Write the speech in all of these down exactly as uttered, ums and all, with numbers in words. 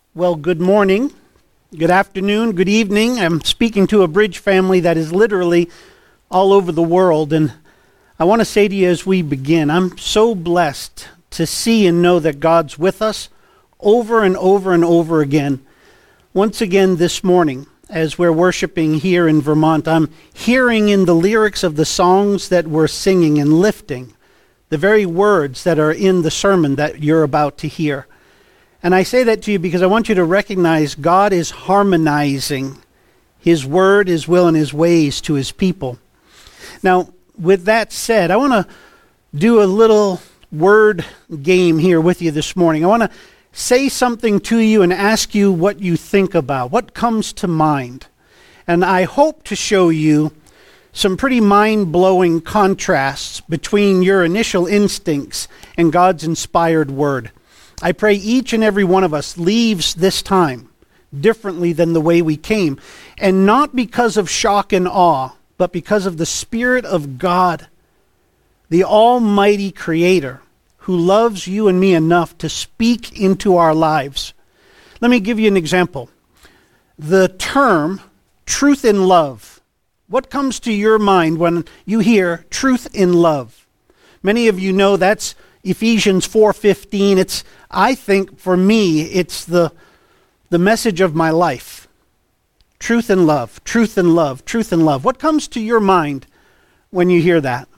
Well, good morning, good afternoon, good evening. I'm speaking to a Bridge family that is literally all over the world. And I want to say to you as we begin, I'm so blessed to see and know that God's with us over and over and over again. Once again this morning, as we're worshiping here in Vermont, I'm hearing in the lyrics of the songs that we're singing and lifting the very words that are in the sermon that you're about to hear. And I say that to you because I want you to recognize God is harmonizing His word, His will, and His ways to His people. Now, with that said, I want to do a little word game here with you this morning. I want to say something to you and ask you what you think about, what comes to mind. And I hope to show you some pretty mind-blowing contrasts between your initial instincts and God's inspired word. I pray each and every one of us leaves this time differently than the way we came. And not because of shock and awe, but because of the Spirit of God, the Almighty Creator, who loves you and me enough to speak into our lives. Let me give you an example. The term truth in love. What comes to your mind when you hear truth in love? Many of you know that's Ephesians four fifteen. It's, I think, for me, it's the, the message of my life. Truth and love, truth and love, truth and love. What comes to your mind when you hear that?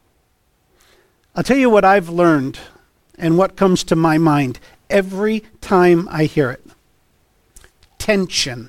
I'll tell you what I've learned and what comes to my mind every time I hear it. Tension.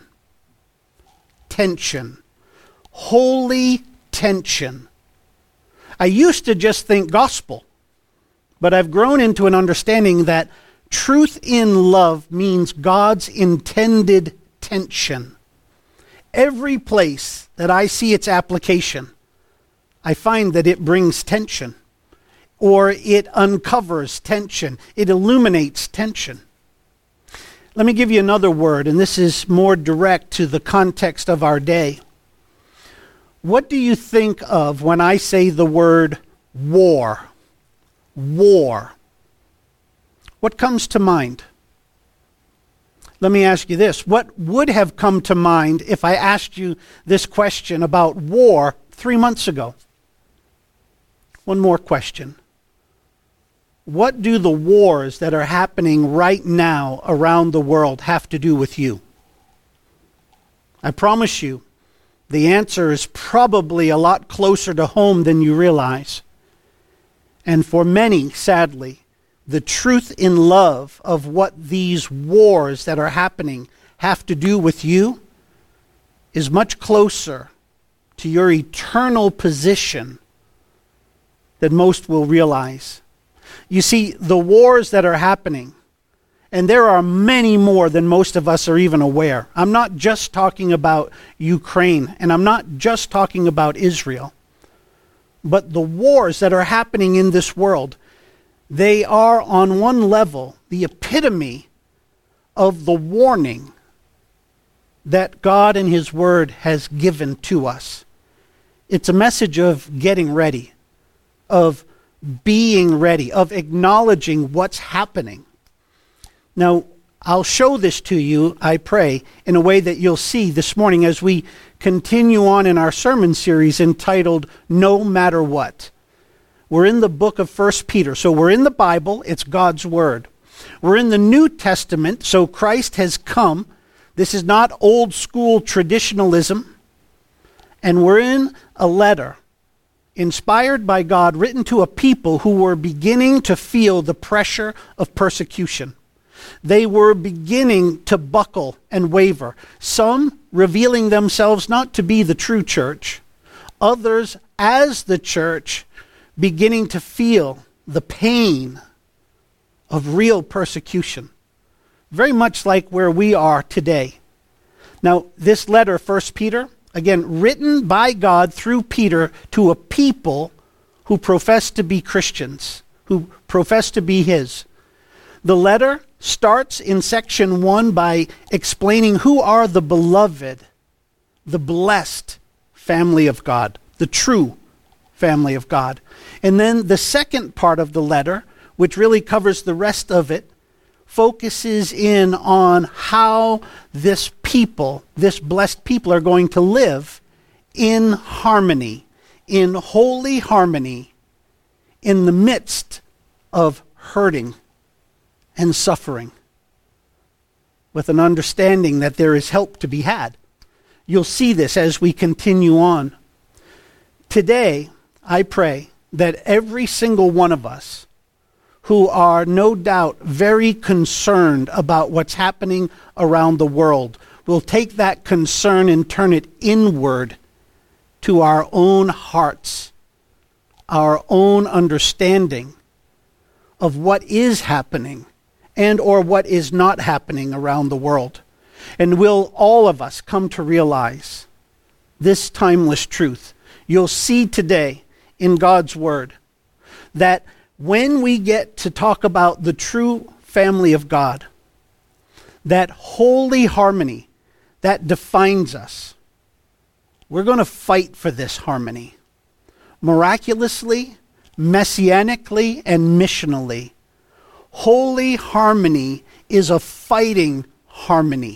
Tension. Holy tension. I used to just think gospel. But I've grown into an understanding that truth in love means God's intended tension. Every place that I see its application, I find that it brings tension, or it uncovers tension. It illuminates tension. Let me give you another word, and this is more direct to the context of our day. What do you think of when I say the word war? War. What comes to mind? Let me ask you this. What would have come to mind if I asked you this question about war three months ago? One more question. What do the wars that are happening right now around the world have to do with you? I promise you, the answer is probably a lot closer to home than you realize. And for many, sadly, the truth in love of what these wars that are happening have to do with you is much closer to your eternal position than most will realize. You see, the wars that are happening, and there are many more than most of us are even aware. I'm not just talking about Ukraine, and I'm not just talking about Israel. But the wars that are happening in this world, they are on one level the epitome of the warning that God in His Word has given to us. It's a message of getting ready, of being ready, of acknowledging what's happening. Now, I'll show this to you, I pray, in a way that you'll see this morning as we continue on in our sermon series entitled No Matter What. We're in the book of First Peter. So we're in the Bible, it's God's Word. We're in the New Testament, so Christ has come. This is not old school traditionalism. And we're in a letter inspired by God, written to a people who were beginning to feel the pressure of persecution. They were beginning to buckle and waver, some revealing themselves not to be the true church, others as the church beginning to feel the pain of real persecution, very much like where we are today. Now, this letter, First Peter, again, written by God through Peter to a people who profess to be Christians, who profess to be His. The letter starts in section one by explaining who are the beloved, the blessed family of God, the true family of God. And then the second part of the letter, which really covers the rest of it, focuses in on how this people, this blessed people, are going to live in harmony, in holy harmony, in the midst of hurting and suffering, with an understanding that there is help to be had. You'll see this as we continue on. Today, I pray that every single one of us who are no doubt very concerned about what's happening around the world will take that concern and turn it inward to our own hearts, our own understanding of what is happening and or what is not happening around the world. And will all of us come to realize this timeless truth. You'll see today in God's Word that when we get to talk about the true family of God, that holy harmony that defines us, we're going to fight for this harmony. Miraculously, messianically, and missionally, holy harmony is a fighting harmony.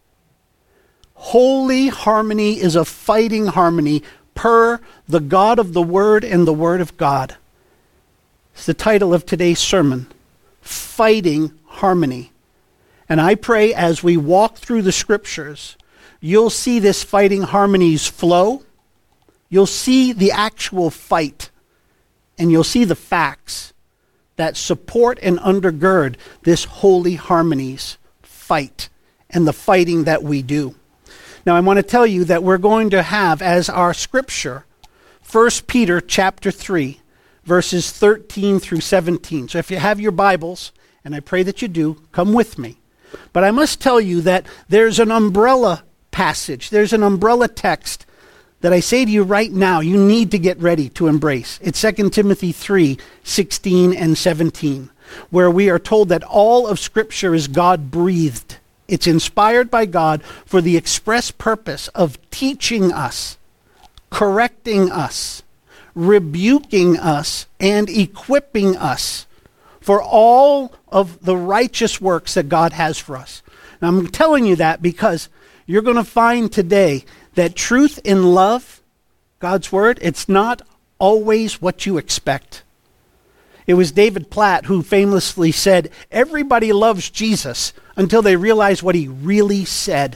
Holy harmony is a fighting harmony per the God of the Word and the Word of God. It's the title of today's sermon, Fighting Harmony. And I pray as we walk through the scriptures, you'll see this fighting harmonies flow. You'll see the actual fight. And you'll see the facts that support and undergird this holy harmonies fight and the fighting that we do. Now I want to tell you that we're going to have as our scripture First Peter chapter three, verses thirteen through seventeen. So if you have your Bibles, and I pray that you do, come with me. But I must tell you that there's an umbrella passage, there's an umbrella text that I say to you right now, you need to get ready to embrace. It's Second Timothy three, sixteen and seventeen, where we are told that all of Scripture is God-breathed. It's inspired by God for the express purpose of teaching us, correcting us, rebuking us, and equipping us for all of the righteous works that God has for us. Now, I'm telling you that because you're going to find today that truth in love, God's Word, it's not always what you expect. It was David Platt who famously said, everybody loves Jesus until they realize what he really said.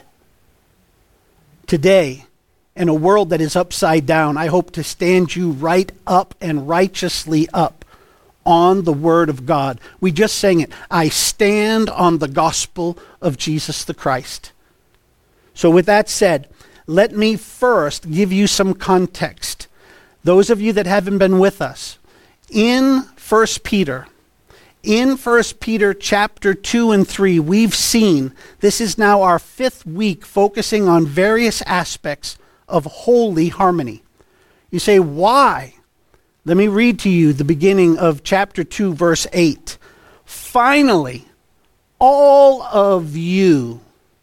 Today, in a world that is upside down, I hope to stand you right up and righteously up on the Word of God. We just sang it. I stand on the gospel of Jesus the Christ. So with that said, let me first give you some context. Those of you that haven't been with us, in First Peter, in First Peter chapter two and three, we've seen, this is now our fifth week focusing on various aspects of holy harmony. You say, why? Let me read to you the beginning of chapter two, verse eight. Finally, all of you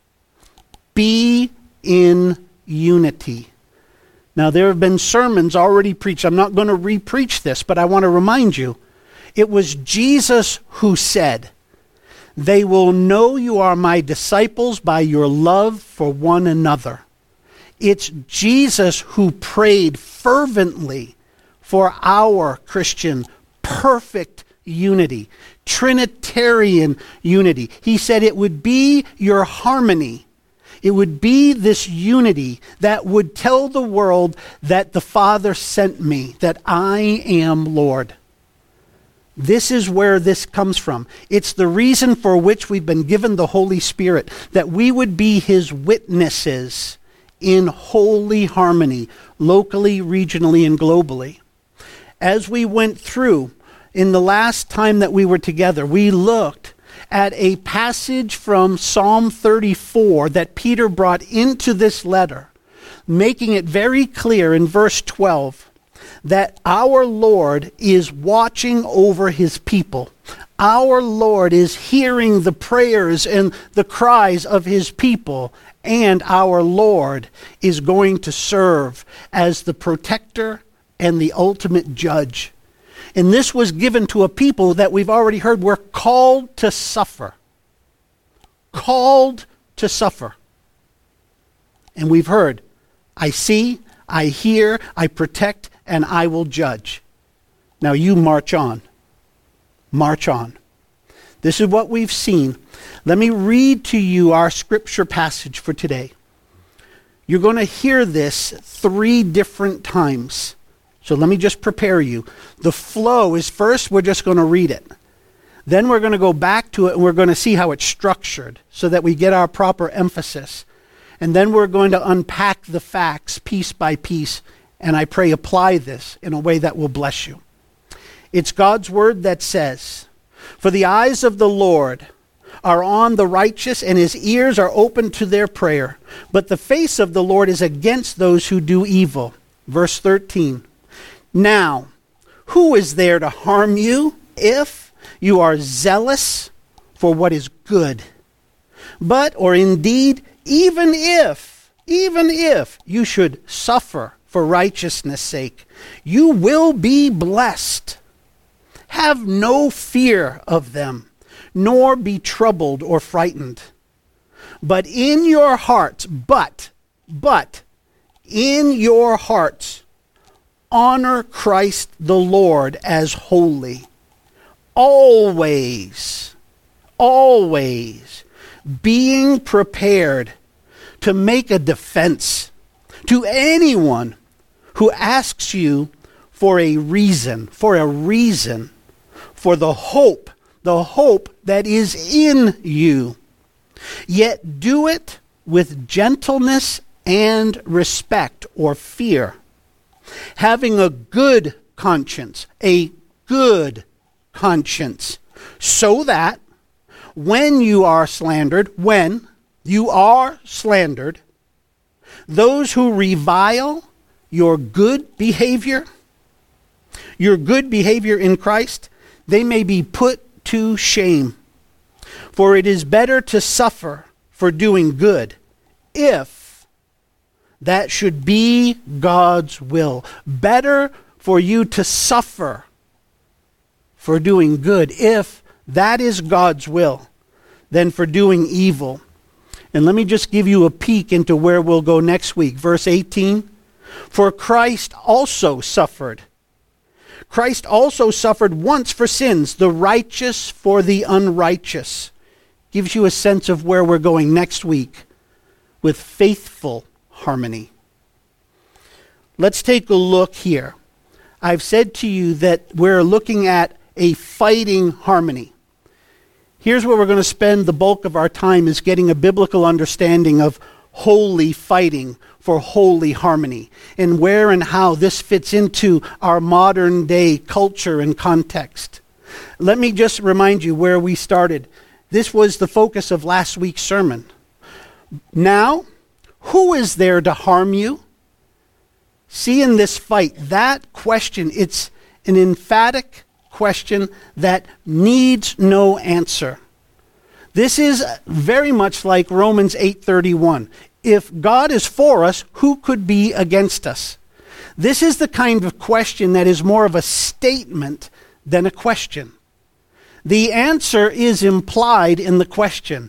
be in unity. Now, there have been sermons already preached. I'm not going to re-preach this, but I want to remind you, it was Jesus who said, they will know you are my disciples by your love for one another. It's Jesus who prayed fervently for our Christian perfect unity, Trinitarian unity. He said it would be your harmony. It would be this unity that would tell the world that the Father sent me, that I am Lord. This is where this comes from. It's the reason for which we've been given the Holy Spirit, that we would be His witnesses in holy harmony, locally, regionally, and globally. As we went through, in the last time that we were together, we looked at a passage from Psalm thirty-four that Peter brought into this letter, making it very clear in verse twelve that our Lord is watching over His people. Our Lord is hearing the prayers and the cries of His people, and our Lord is going to serve as the protector and the ultimate judge. And this was given to a people that we've already heard were called to suffer. called to suffer. And we've heard, I see, I hear, I protect, and I will judge. Now you march on. March on. This is what we've seen. Let me read to you our scripture passage for today. You're going to hear this three different times. So let me just prepare you. The flow is first, we're just going to read it. Then we're going to go back to it and we're going to see how it's structured so that we get our proper emphasis. And then we're going to unpack the facts piece by piece, and I pray apply this in a way that will bless you. It's God's word that says, "For the eyes of the Lord are on the righteous, and his ears are open to their prayer. But the face of the Lord is against those who do evil." Verse thirteen. "Now, who is there to harm you if you are zealous for what is good? But, or indeed, even if, even if you should suffer for righteousness' sake, you will be blessed. Have no fear of them, nor be troubled or frightened. But in your hearts, but, but, in your hearts, honor Christ the Lord as holy. Always, always being prepared to make a defense to anyone who asks you for a reason, for a reason, for the hope, the hope that is in you. Yet do it with gentleness and respect or fear, having a good conscience, a good conscience, so that when you are slandered, when you are slandered, those who revile your good behavior, your good behavior in Christ, they may be put to shame. For it is better to suffer for doing good, if that should be God's will. Better for you to suffer for doing good, if that is God's will, than for doing evil. And let me just give you a peek into where we'll go next week. Verse eighteen, "For Christ also suffered. Christ also suffered once for sins, the righteous for the unrighteous." Gives you a sense of where we're going next week with faithful harmony. Let's take a look here. I've said to you that we're looking at a fighting harmony. Here's where we're going to spend the bulk of our time, is getting a biblical understanding of holy fighting for holy harmony, and where and how this fits into our modern day culture and context. Let me just remind you where we started. This was the focus of last week's sermon. Now, who is there to harm you? See, in this fight, that question, it's an emphatic question that needs no answer. This is very much like Romans eight thirty-one. If God is for us, who could be against us? This is the kind of question that is more of a statement than a question. The answer is implied in the question.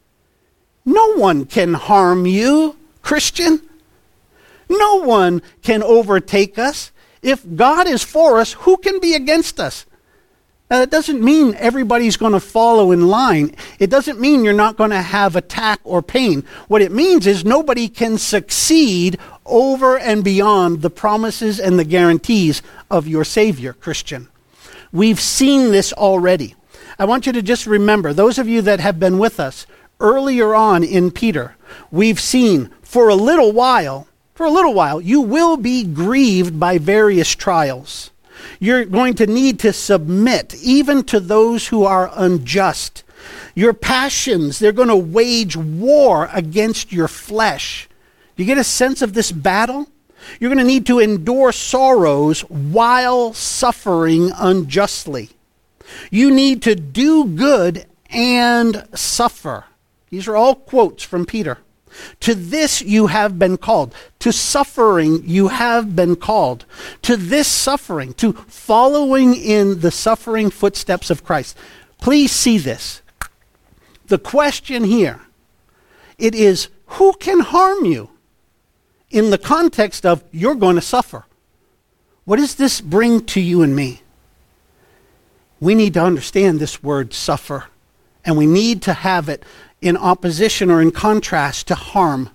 No one can harm you, Christian. No one can overtake us. If God is for us, who can be against us? Now, that doesn't mean everybody's going to follow in line. It doesn't mean you're not going to have attack or pain. What it means is nobody can succeed over and beyond the promises and the guarantees of your Savior, Christian. We've seen this already. I want you to just remember, those of you that have been with us earlier on in Peter, we've seen for a little while, for a little while, you will be grieved by various trials. You're going to need to submit even to those who are unjust. Your passions, they're going to wage war against your flesh. Do you get a sense of this battle? You're going to need to endure sorrows while suffering unjustly. You need to do good and suffer. These are all quotes from Peter. To this you have been called. To suffering you have been called. To this suffering, to following in the suffering footsteps of Christ. Please see this. The question here It is, who can harm you? In the context of, you're going to suffer. What does this bring to you and me? We need to understand this word suffer, and we need to have it in opposition or in contrast to harm.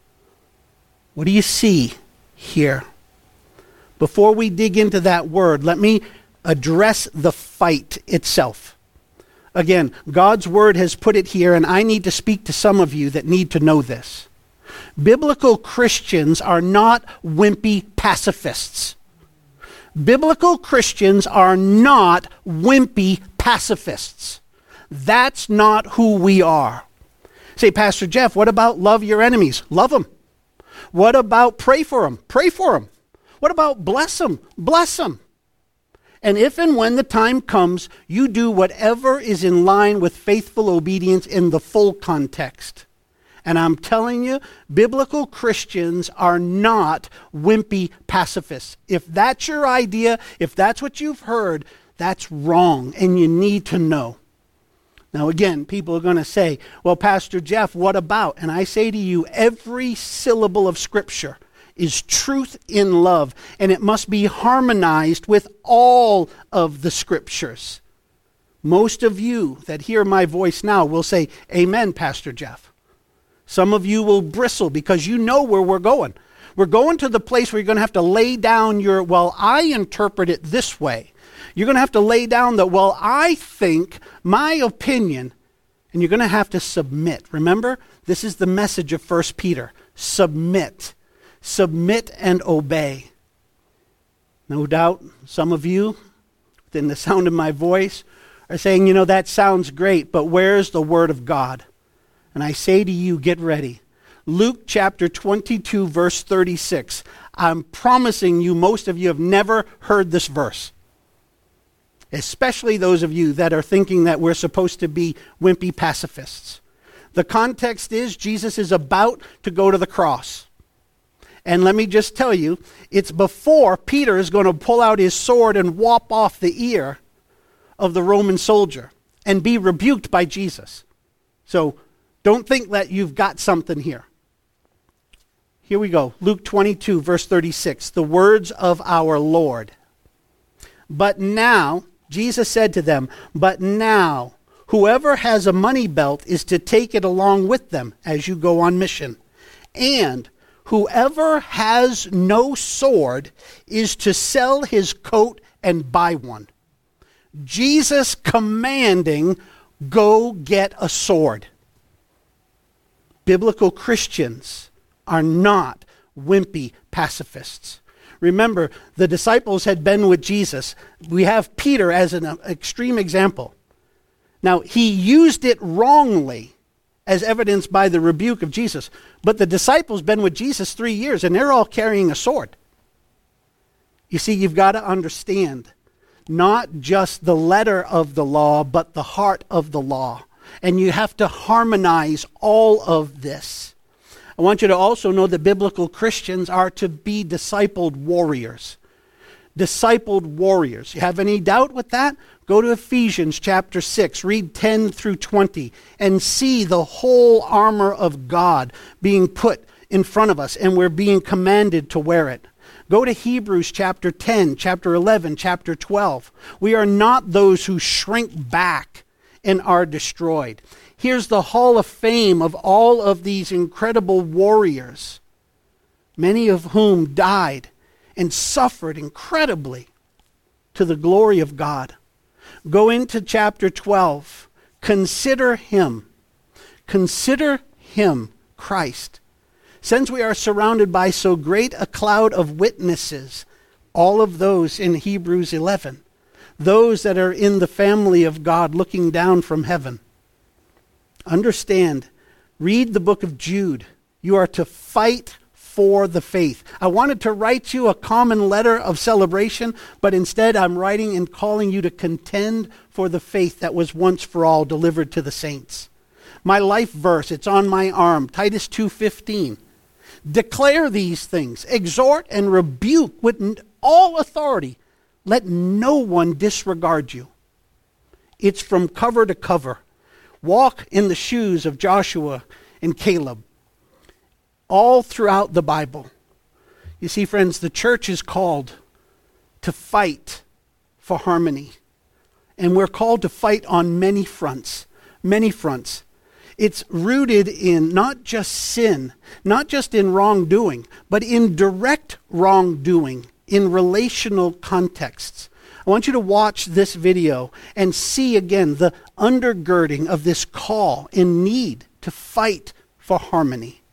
What do you see here? Before we dig into that word, let me address the fight itself. Again, God's word has put it here, and I need to speak to some of you that need to know this. Biblical Christians are not wimpy pacifists. Biblical Christians are not wimpy pacifists. That's not who we are. Say, Pastor Jeff, what about love your enemies? Love them. What about pray for them? Pray for them. What about bless them? Bless them. And if and when the time comes, you do whatever is in line with faithful obedience in the full context. And I'm telling you, biblical Christians are not wimpy pacifists. If that's your idea, if that's what you've heard, that's wrong, and you need to know. Now again, people are going to say, well, Pastor Jeff, what about? And I say to you, every syllable of Scripture is truth in love, and it must be harmonized with all of the Scriptures. Most of you that hear my voice now will say, amen, Pastor Jeff. Some of you will bristle because you know where we're going. We're going to the place where you're going to have to lay down your, well, I interpret it this way. You're going to have to lay down the, well, I think, my opinion, and you're going to have to submit. Remember, this is the message of First Peter. Submit. Submit and obey. No doubt some of you, within the sound of my voice, are saying, you know, that sounds great, but where's the Word of God? And I say to you, get ready. Luke chapter twenty-two, verse thirty-six. I'm promising you, most of you have never heard this verse. Especially those of you that are thinking that we're supposed to be wimpy pacifists. The context is Jesus is about to go to the cross. And let me just tell you, it's before Peter is going to pull out his sword and whop off the ear of the Roman soldier and be rebuked by Jesus. So don't think that you've got something here. Here we go. Luke twenty-two, verse thirty-six. The words of our Lord. But now, Jesus said to them, but now, whoever has a money belt is to take it along with them as you go on mission. And whoever has no sword is to sell his coat and buy one. Jesus commanding, go get a sword. Biblical Christians are not wimpy pacifists. Remember, the disciples had been with Jesus. We have Peter as an extreme example. Now, he used it wrongly, as evidenced by the rebuke of Jesus. But the disciples been with Jesus three years, and they're all carrying a sword. You see, you've got to understand, not just the letter of the law, but the heart of the law. And you have to harmonize all of this. I want you to also know that biblical Christians are to be discipled warriors. Discipled warriors. You have any doubt with that? Go to Ephesians chapter six, read ten through twenty, and see the whole armor of God being put in front of us, and we're being commanded to wear it. Go to Hebrews chapter ten, chapter eleven, chapter twelve. We are not those who shrink back and are destroyed. Here's the hall of fame of all of these incredible warriors, many of whom died and suffered incredibly to the glory of God. Go into chapter twelve. Consider him. Consider him, Christ. Since we are surrounded by so great a cloud of witnesses, all of those in Hebrews eleven, those that are in the family of God looking down from heaven. Understand, read the book of Jude. You are to fight for the faith. I wanted to write you a common letter of celebration, but instead I'm writing and calling you to contend for the faith that was once for all delivered to the saints. My life verse, it's on my arm, Titus two fifteen. Declare these things, exhort and rebuke with all authority. Let no one disregard you. It's from cover to cover. Walk in the shoes of Joshua and Caleb, all throughout the Bible. You see, friends, the church is called to fight for harmony. And we're called to fight on many fronts, many fronts. It's rooted in not just sin, not just in wrongdoing, but in direct wrongdoing, in relational contexts. I want you to watch this video and see again the undergirding of this call and need to fight for harmony.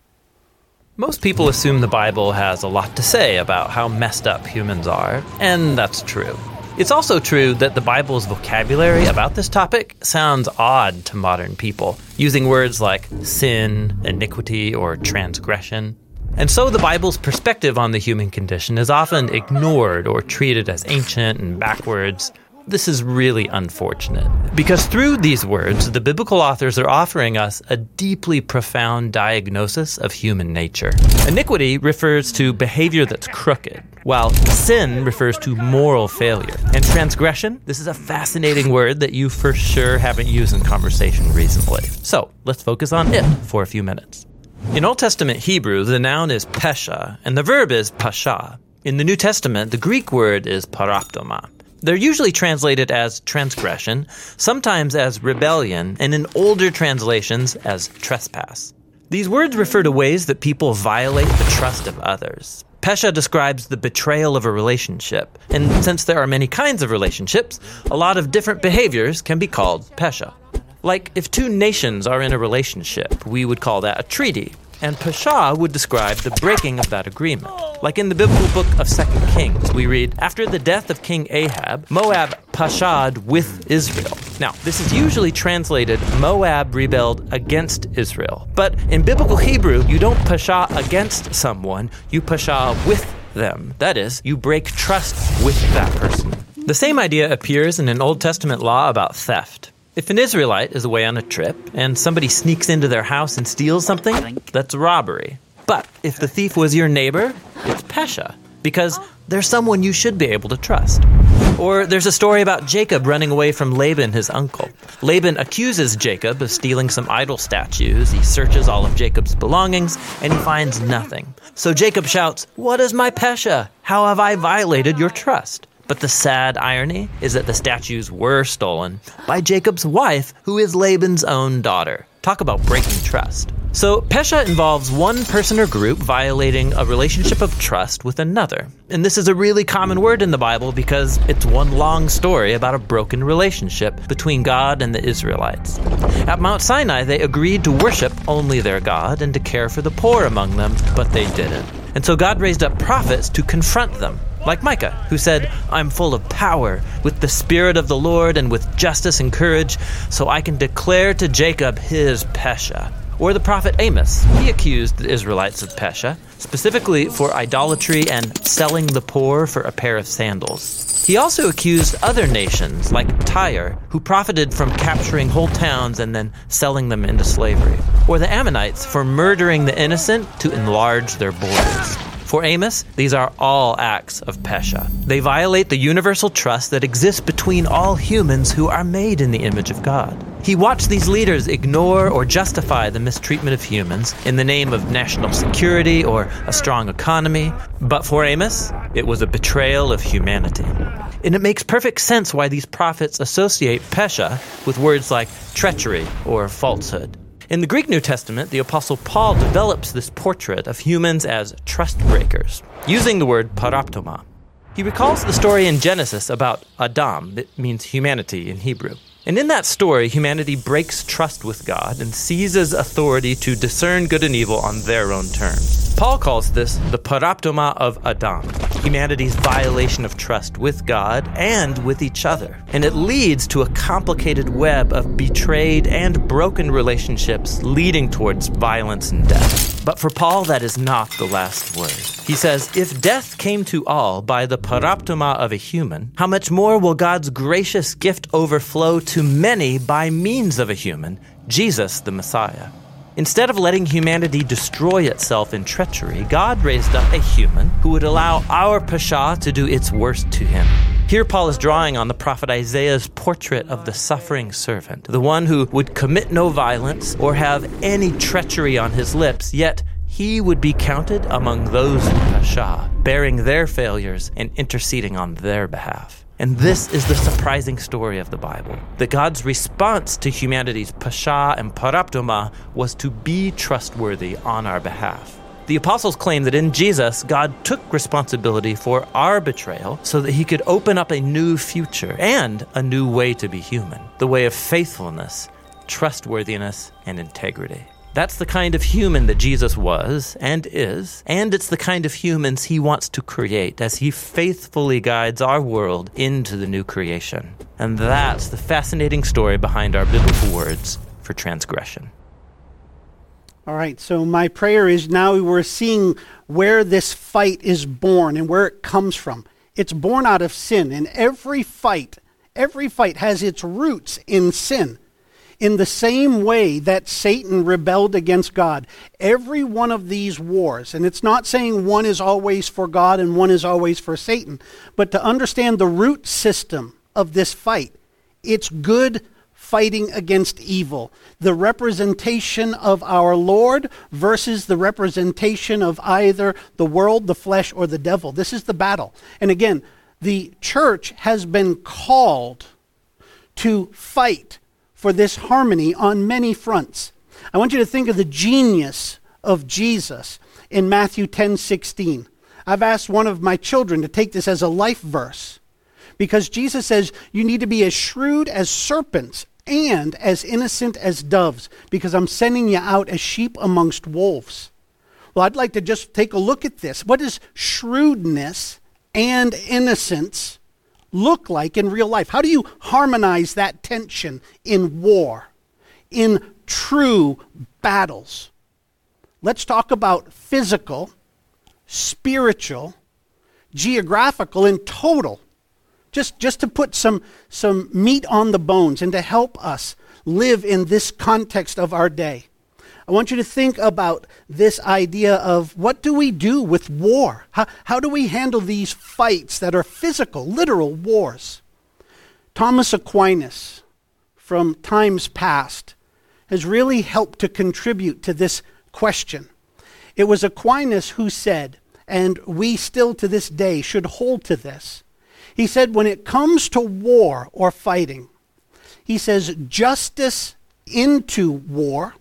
Most people assume the Bible has a lot to say about how messed up humans are, and that's true. It's also true that the Bible's vocabulary about this topic sounds odd to modern people, using words like sin, iniquity, or transgression. And so the Bible's perspective on the human condition is often ignored or treated as ancient and backwards. This is really unfortunate, because through these words, the biblical authors are offering us a deeply profound diagnosis of human nature. Iniquity refers to behavior that's crooked, while sin refers to moral failure. And transgression, this is a fascinating word that you for sure haven't used in conversation recently. So let's focus on it for a few minutes. In Old Testament Hebrew, the noun is pesha, and the verb is pasha. In the New Testament, the Greek word is paraptoma. They're usually translated as transgression, sometimes as rebellion, and in older translations as trespass. These words refer to ways that people violate the trust of others. Pesha describes the betrayal of a relationship, and since there are many kinds of relationships, a lot of different behaviors can be called pesha. Like if two nations are in a relationship, we would call that a treaty, and pesha would describe the breaking of that agreement. Like in the biblical book of Second Kings, we read, after the death of King Ahab, Moab pasha'd with Israel. Now, this is usually translated, Moab rebelled against Israel. But in biblical Hebrew, you don't pasha against someone, you pasha with them. That is, you break trust with that person. The same idea appears in an Old Testament law about theft. If an Israelite is away on a trip and somebody sneaks into their house and steals something, that's robbery. But if the thief was your neighbor, it's pesha, because they're someone you should be able to trust. Or there's a story about Jacob running away from Laban, his uncle. Laban accuses Jacob of stealing some idol statues. He searches all of Jacob's belongings, and he finds nothing. So Jacob shouts, "What is my pesha? How have I violated your trust?" But the sad irony is that the statues were stolen by Jacob's wife, who is Laban's own daughter. Talk about breaking trust. So pesha involves one person or group violating a relationship of trust with another. And this is a really common word in the Bible because it's one long story about a broken relationship between God and the Israelites. At Mount Sinai, they agreed to worship only their God and to care for the poor among them, but they didn't. And so God raised up prophets to confront them, like Micah, who said, "I'm full of power, with the Spirit of the Lord and with justice and courage, so I can declare to Jacob his pesha." Or the prophet Amos, he accused the Israelites of pesha, specifically for idolatry and selling the poor for a pair of sandals. He also accused other nations, like Tyre, who profited from capturing whole towns and then selling them into slavery. Or the Ammonites for murdering the innocent to enlarge their borders. For Amos, these are all acts of pesha. They violate the universal trust that exists between all humans who are made in the image of God. He watched these leaders ignore or justify the mistreatment of humans in the name of national security or a strong economy. But for Amos, it was a betrayal of humanity. And it makes perfect sense why these prophets associate pesha with words like treachery or falsehood. In the Greek New Testament, the Apostle Paul develops this portrait of humans as trust breakers, using the word paraptoma. He recalls the story in Genesis about Adam, that means humanity in Hebrew. And in that story, humanity breaks trust with God and seizes authority to discern good and evil on their own terms. Paul calls this the paraptoma of Adam, humanity's violation of trust with God and with each other. And it leads to a complicated web of betrayed and broken relationships leading towards violence and death. But for Paul, that is not the last word. He says, if death came to all by the paraptoma of a human, how much more will God's gracious gift overflow to many by means of a human, Jesus the Messiah? Instead of letting humanity destroy itself in treachery, God raised up a human who would allow our pesha to do its worst to him. Here Paul is drawing on the prophet Isaiah's portrait of the suffering servant, the one who would commit no violence or have any treachery on his lips, yet he would be counted among those in Pasha, bearing their failures and interceding on their behalf. And this is the surprising story of the Bible, that God's response to humanity's Pasha and Paraptoma was to be trustworthy on our behalf. The apostles claim that in Jesus, God took responsibility for our betrayal so that he could open up a new future and a new way to be human, the way of faithfulness, trustworthiness, and integrity. That's the kind of human that Jesus was and is, and it's the kind of humans he wants to create as he faithfully guides our world into the new creation. And that's the fascinating story behind our biblical words for transgression. All right, so my prayer is now we're seeing where this fight is born and where it comes from. It's born out of sin, and every fight, every fight has its roots in sin. In the same way that Satan rebelled against God, every one of these wars, and it's not saying one is always for God and one is always for Satan, but to understand the root system of this fight, it's good fighting against evil. The representation of our Lord versus the representation of either the world, the flesh, or the devil. This is the battle. And again, the church has been called to fight for this harmony on many fronts. I want you to think of the genius of Jesus in Matthew ten sixteen. I've asked one of my children to take this as a life verse because Jesus says you need to be as shrewd as serpents and as innocent as doves because I'm sending you out as sheep amongst wolves. Well, I'd like to just take a look at this. What does shrewdness and innocence look like in real life? How do you harmonize that tension in war, in true battles? Let's talk about physical, spiritual, geographical, and total. Just, just to put some, some meat on the bones and to help us live in this context of our day. I want you to think about this idea of what do we do with war? How, how do we handle these fights that are physical, literal wars? Thomas Aquinas, from times past, has really helped to contribute to this question. It was Aquinas who said, and we still to this day should hold to this, he said, when it comes to war or fighting, he says, justice into war,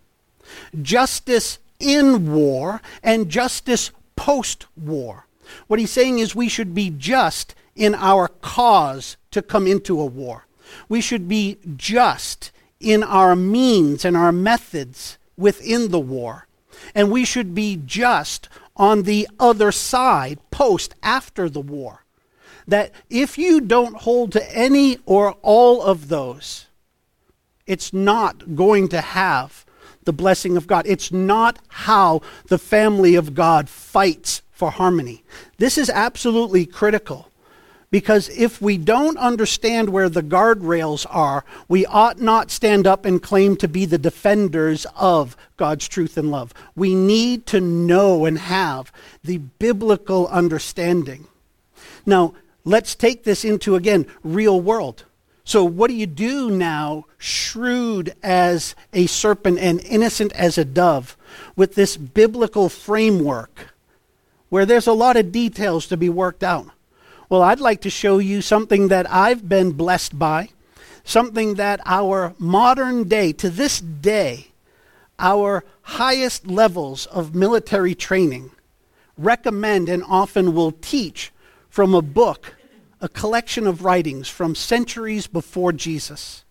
justice in war, and justice post-war. What he's saying is we should be just in our cause to come into a war. We should be just in our means and our methods within the war. And we should be just on the other side, post, after the war. That if you don't hold to any or all of those, it's not going to have the blessing of God. It's not how the family of God fights for harmony. This is absolutely critical because if we don't understand where the guardrails are, we ought not stand up and claim to be the defenders of God's truth and love. We need to know and have the biblical understanding. Now, let's take this into, again, real world. So what do you do now, shrewd as a serpent and innocent as a dove, with this biblical framework where there's a lot of details to be worked out? Well, I'd like to show you something that I've been blessed by, something that our modern day, to this day, our highest levels of military training recommend and often will teach from a book, a collection of writings from centuries before Jesus.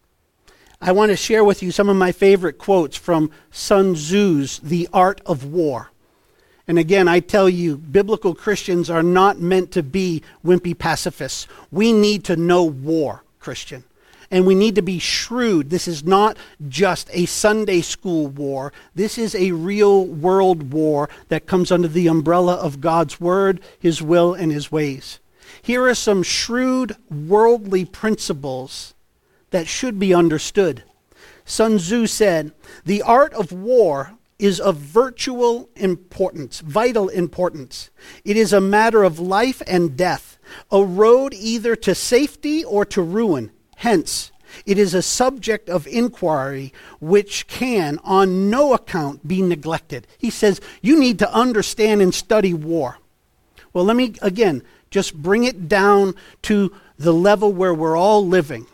I want to share with you some of my favorite quotes from Sun Tzu's The Art of War. And again, I tell you, biblical Christians are not meant to be wimpy pacifists. We need to know war, Christian. And we need to be shrewd. This is not just a Sunday school war. This is a real world war that comes under the umbrella of God's word, his will, and his ways. Here are some shrewd worldly principles that should be understood. Sun Tzu said, "The art of war is of virtual importance, vital importance. It is a matter of life and death, a road either to safety or to ruin. Hence, it is a subject of inquiry which can on no account be neglected. He says, you need to understand and study war. Well, let me, again, just bring it down to the level where we're all living.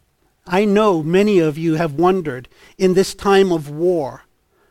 I know many of you have wondered in this time of war,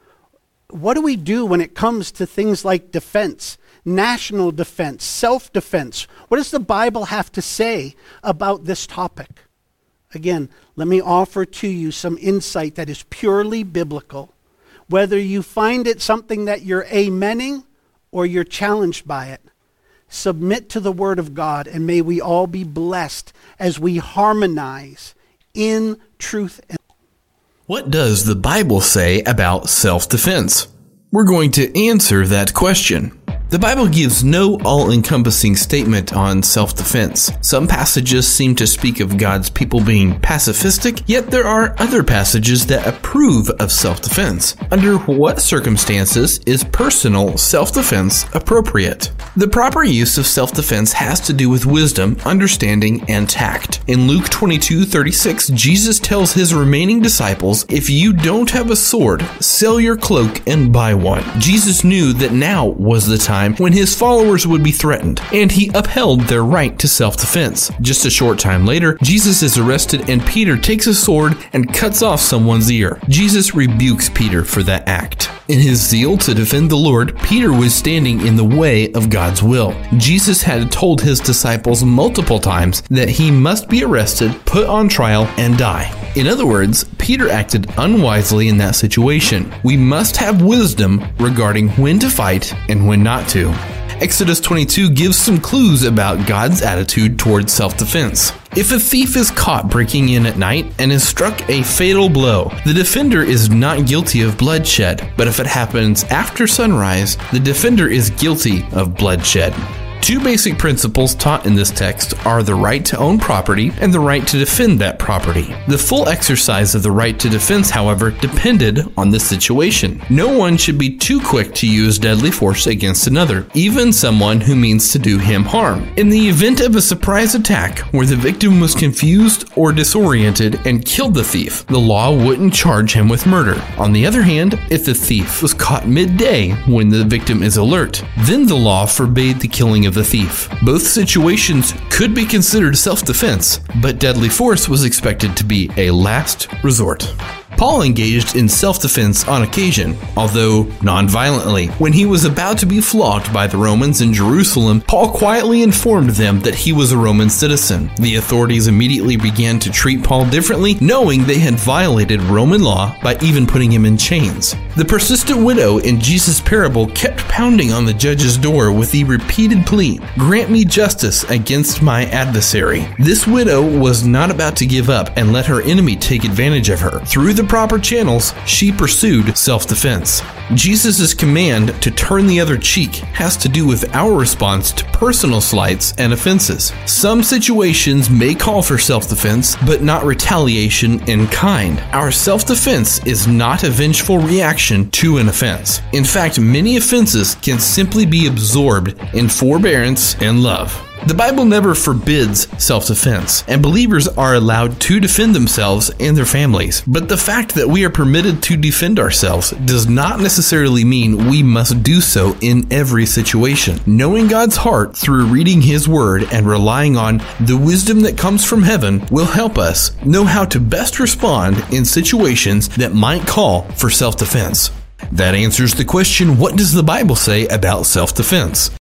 what do we do when it comes to things like defense, national defense, self-defense? What does the Bible have to say about this topic? Again, let me offer to you some insight that is purely biblical. Whether you find it something that you're amening or you're challenged by it, submit to the Word of God, and may we all be blessed as we harmonize in truth. And what does the Bible say about self-defense? We're going to answer that question. The Bible gives no all-encompassing statement on self-defense. Some passages seem to speak of God's people being pacifistic, yet there are other passages that approve of self-defense. Under what circumstances is personal self-defense appropriate? The proper use of self-defense has to do with wisdom, understanding, and tact. In Luke twenty-two thirty-six, Jesus tells his remaining disciples, if you don't have a sword, sell your cloak and buy one. Jesus knew that now was the time when his followers would be threatened, and he upheld their right to self-defense. Just a short time later, Jesus is arrested and Peter takes a sword and cuts off someone's ear. Jesus rebukes Peter for that act. In his zeal to defend the Lord, Peter was standing in the way of God's will. Jesus had told his disciples multiple times that he must be arrested, put on trial, and die. In other words, Peter acted unwisely in that situation. We must have wisdom regarding when to fight and when not to. Exodus twenty-two gives some clues about God's attitude towards self-defense. If a thief is caught breaking in at night and is struck a fatal blow, the defender is not guilty of bloodshed, but if it happens after sunrise, the defender is guilty of bloodshed. Two basic principles taught in this text are the right to own property and the right to defend that property. The full exercise of the right to defense, however, depended on the situation. No one should be too quick to use deadly force against another, even someone who means to do him harm. In the event of a surprise attack where the victim was confused or disoriented and killed the thief, the law wouldn't charge him with murder. On the other hand, if the thief was caught midday when the victim is alert, then the law forbade the killing of the thief. Both situations could be considered self-defense, but deadly force was expected to be a last resort. Paul engaged in self-defense on occasion, although non-violently. When he was about to be flogged by the Romans in Jerusalem, Paul quietly informed them that he was a Roman citizen. The authorities immediately began to treat Paul differently, knowing they had violated Roman law by even putting him in chains. The persistent widow in Jesus' parable kept pounding on the judge's door with the repeated plea, "Grant me justice against my adversary." This widow was not about to give up and let her enemy take advantage of her. Through the proper channels, she pursued self-defense. Jesus' command to turn the other cheek has to do with our response to personal slights and offenses. Some situations may call for self-defense, but not retaliation in kind. Our self-defense is not a vengeful reaction to an offense. In fact, many offenses can simply be absorbed in forbearance and love. The Bible never forbids self-defense, and believers are allowed to defend themselves and their families. But the fact that we are permitted to defend ourselves does not necessarily mean we must do so in every situation. Knowing God's heart through reading His Word and relying on the wisdom that comes from heaven will help us know how to best respond in situations that might call for self-defense. That answers the question, what does the Bible say about self-defense?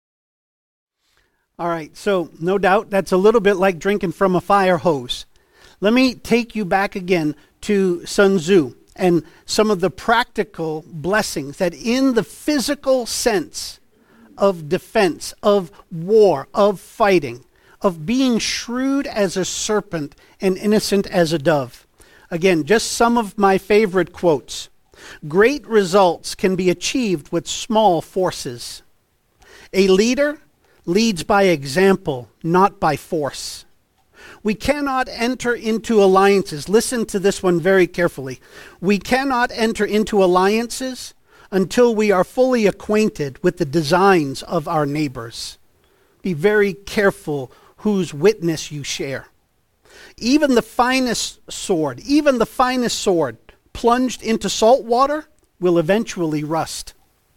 All right, so no doubt that's a little bit like drinking from a fire hose. Let me take you back again to Sun Tzu and some of the practical blessings that in the physical sense of defense, of war, of fighting, of being shrewd as a serpent and innocent as a dove. Again, just some of my favorite quotes. Great results can be achieved with small forces. A leader leads by example, not by force. We cannot enter into alliances. Listen to this one very carefully. We cannot enter into alliances until we are fully acquainted with the designs of our neighbors. Be very careful whose witness you share. Even the finest sword, even the finest sword, plunged into salt water, will eventually rust.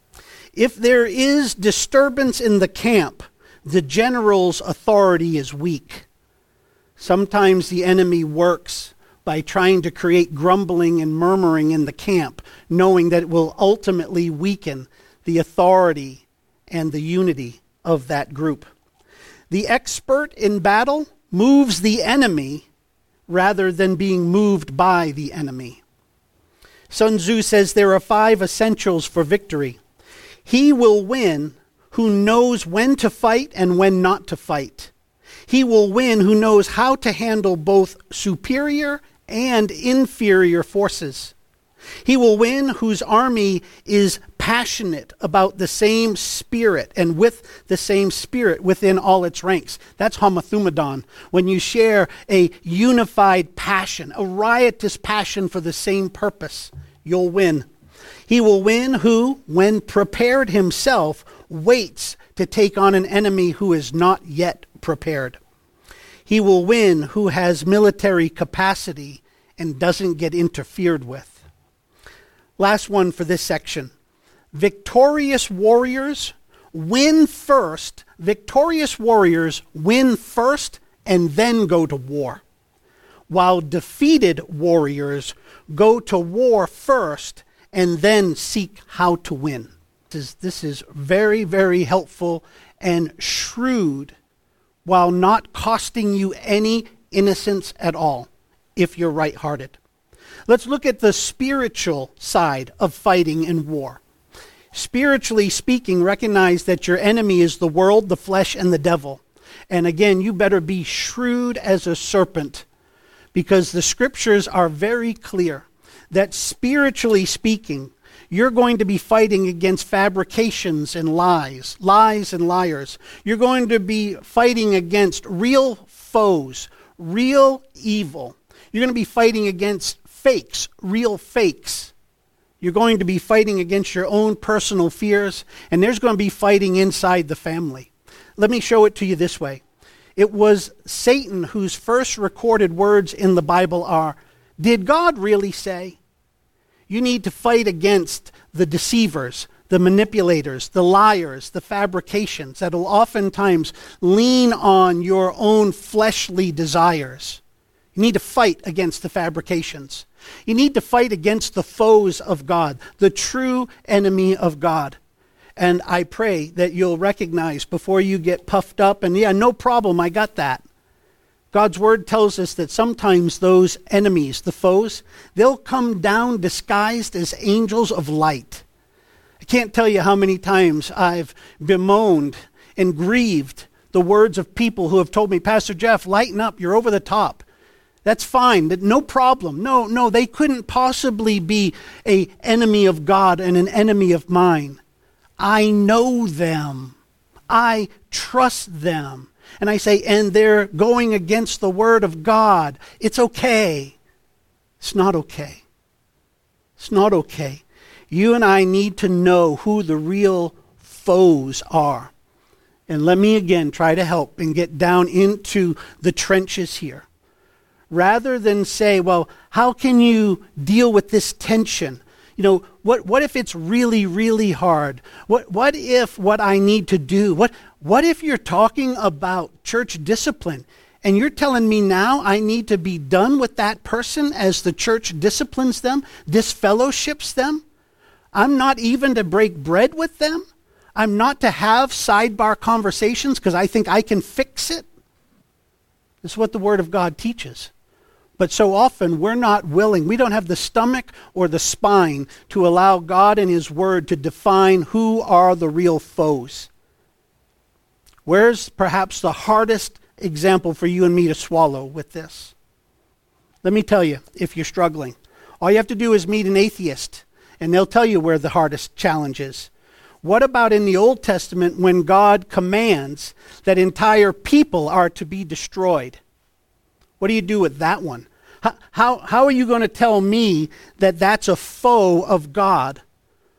If there is disturbance in the camp, the general's authority is weak. Sometimes the enemy works by trying to create grumbling and murmuring in the camp, knowing that it will ultimately weaken the authority and the unity of that group. The expert in battle moves the enemy rather than being moved by the enemy. Sun Tzu says there are five essentials for victory. He will win who knows when to fight and when not to fight. He will win who knows how to handle both superior and inferior forces. He will win whose army is passionate about the same spirit and with the same spirit within all its ranks. That's homothumedon. When you share a unified passion, a riotous passion for the same purpose, you'll win. He will win who, when prepared himself, waits to take on an enemy who is not yet prepared. He will win who has military capacity and doesn't get interfered with. Last one for this section. Victorious warriors win first. Victorious warriors win first and then go to war, while defeated warriors go to war first and then seek how to win. This is, this is very, very helpful and shrewd, while not costing you any innocence at all, if you're right-hearted. Let's look at the spiritual side of fighting in war. Spiritually speaking, recognize that your enemy is the world, the flesh, and the devil. And again, you better be shrewd as a serpent, because the scriptures are very clear that spiritually speaking, you're going to be fighting against fabrications and lies, lies and liars. You're going to be fighting against real foes, real evil. You're going to be fighting against fakes, real fakes. You're going to be fighting against your own personal fears, and there's going to be fighting inside the family. Let me show it to you this way. It was Satan whose first recorded words in the Bible are, "Did God really say?" You need to fight against the deceivers, the manipulators, the liars, the fabrications that will oftentimes lean on your own fleshly desires. You need to fight against the fabrications. You need to fight against the foes of God, the true enemy of God. And I pray that you'll recognize before you get puffed up and, yeah, no problem, I got that. God's word tells us that sometimes those enemies, the foes, they'll come down disguised as angels of light. I can't tell you how many times I've bemoaned and grieved the words of people who have told me, "Pastor Jeff, lighten up, you're over the top." That's fine, no problem. No, no, they couldn't possibly be an enemy of God and an enemy of mine. I know them. I trust them. And I say, and they're going against the word of God. It's okay. It's not okay. It's not okay. You and I need to know who the real foes are. And let me again try to help and get down into the trenches here. Rather than say, well, how can you deal with this tension? You know, what what if it's really, really hard? What what if what I need to do? What what if you're talking about church discipline and you're telling me now I need to be done with that person as the church disciplines them, disfellowships them? I'm not even to break bread with them? I'm not to have sidebar conversations because I think I can fix it? This is what the Word of God teaches. But so often we're not willing, we don't have the stomach or the spine to allow God and His Word to define who are the real foes. Where's perhaps the hardest example for you and me to swallow with this? Let me tell you, if you're struggling, all you have to do is meet an atheist, and they'll tell you where the hardest challenge is. What about in the Old Testament when God commands that entire people are to be destroyed? What do you do with that one? How, how, how are you going to tell me that that's a foe of God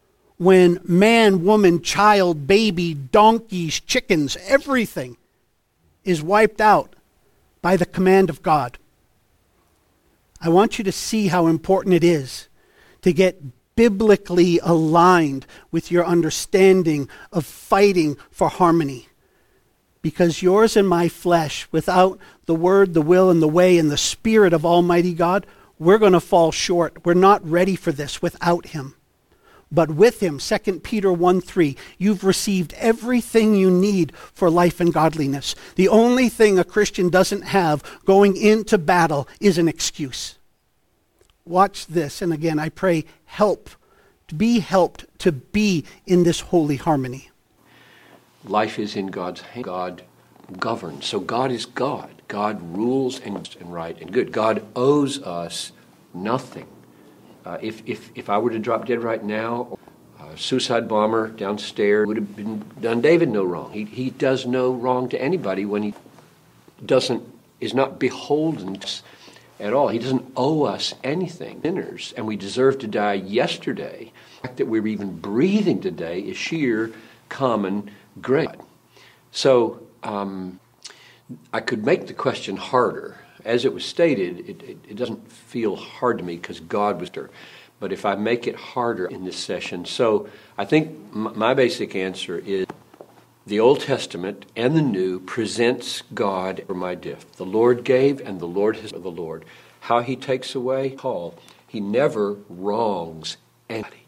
when man, woman, child, baby, donkeys, chickens, everything is wiped out by the command of God. I want you to see how important it is to get biblically aligned with your understanding of fighting for harmony. Because yours and my flesh, without the word, the will, and the way, and the Spirit of Almighty God, we're going to fall short. We're not ready for this without Him. But with Him, Second Peter one three, you've received everything you need for life and godliness. The only thing a Christian doesn't have going into battle is an excuse. Watch this, and again, I pray, help, to be helped to be in this holy harmony. Life is in God's hand. God governs. So God is God. God rules and, and right and good. God owes us nothing. Uh, if, if, if I were to drop dead right now, a suicide bomber downstairs would have been done David no wrong. He, he does no wrong to anybody when he doesn't, is not beholden to us at all. He doesn't owe us anything. Sinners, and we deserve to die yesterday. The fact that we're even breathing today is sheer common grace. So um, I could make the question harder. As it was stated, it, it, it doesn't feel hard to me because God was there. But if I make it harder in this session, so I think m- my basic answer is the Old Testament and the New presents God for my gift. The Lord gave and the Lord has the Lord. How He takes away, Paul, He never wrongs anybody.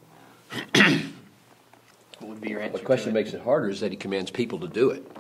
What would be your answer? The question to it? makes it harder is that He commands people to do it.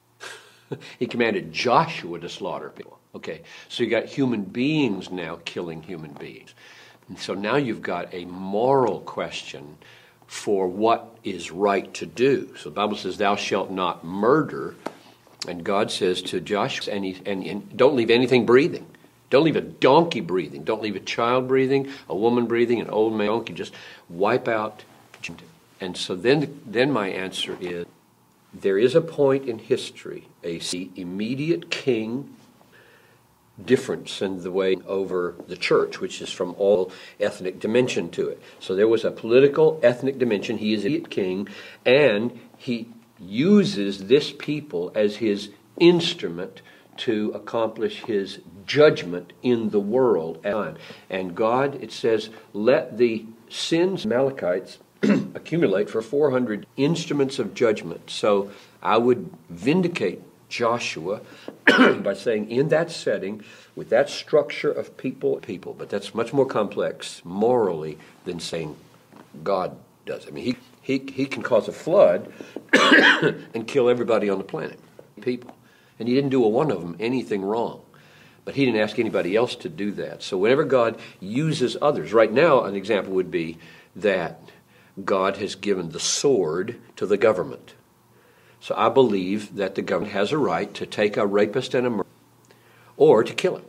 He commanded Joshua to slaughter people. Okay, so you got human beings now killing human beings. And so now you've got a moral question for what is right to do. So the Bible says, thou shalt not murder. And God says to Joshua, and, he, and, and don't leave anything breathing. Don't leave a donkey breathing. Don't leave a child breathing, a woman breathing, an old man donkey. Just wipe out. And so then, then my answer is, there is a point in history, a immediate king difference in the way over the church, which is from all ethnic dimension to it. So there was a political ethnic dimension. He is a king, and he uses this people as his instrument to accomplish his judgment in the world. And God, it says, let the sins of Amalekites accumulate for four hundred instruments of judgment. So I would vindicate Joshua by saying in that setting, with that structure of people, people, but that's much more complex morally than saying God does. I mean, he he, he can cause a flood and kill everybody on the planet, people. And he didn't do a one of them anything wrong. But he didn't ask anybody else to do that. So whenever God uses others, right now an example would be that God has given the sword to the government. So I believe that the government has a right to take a rapist and a murderer, or to kill him.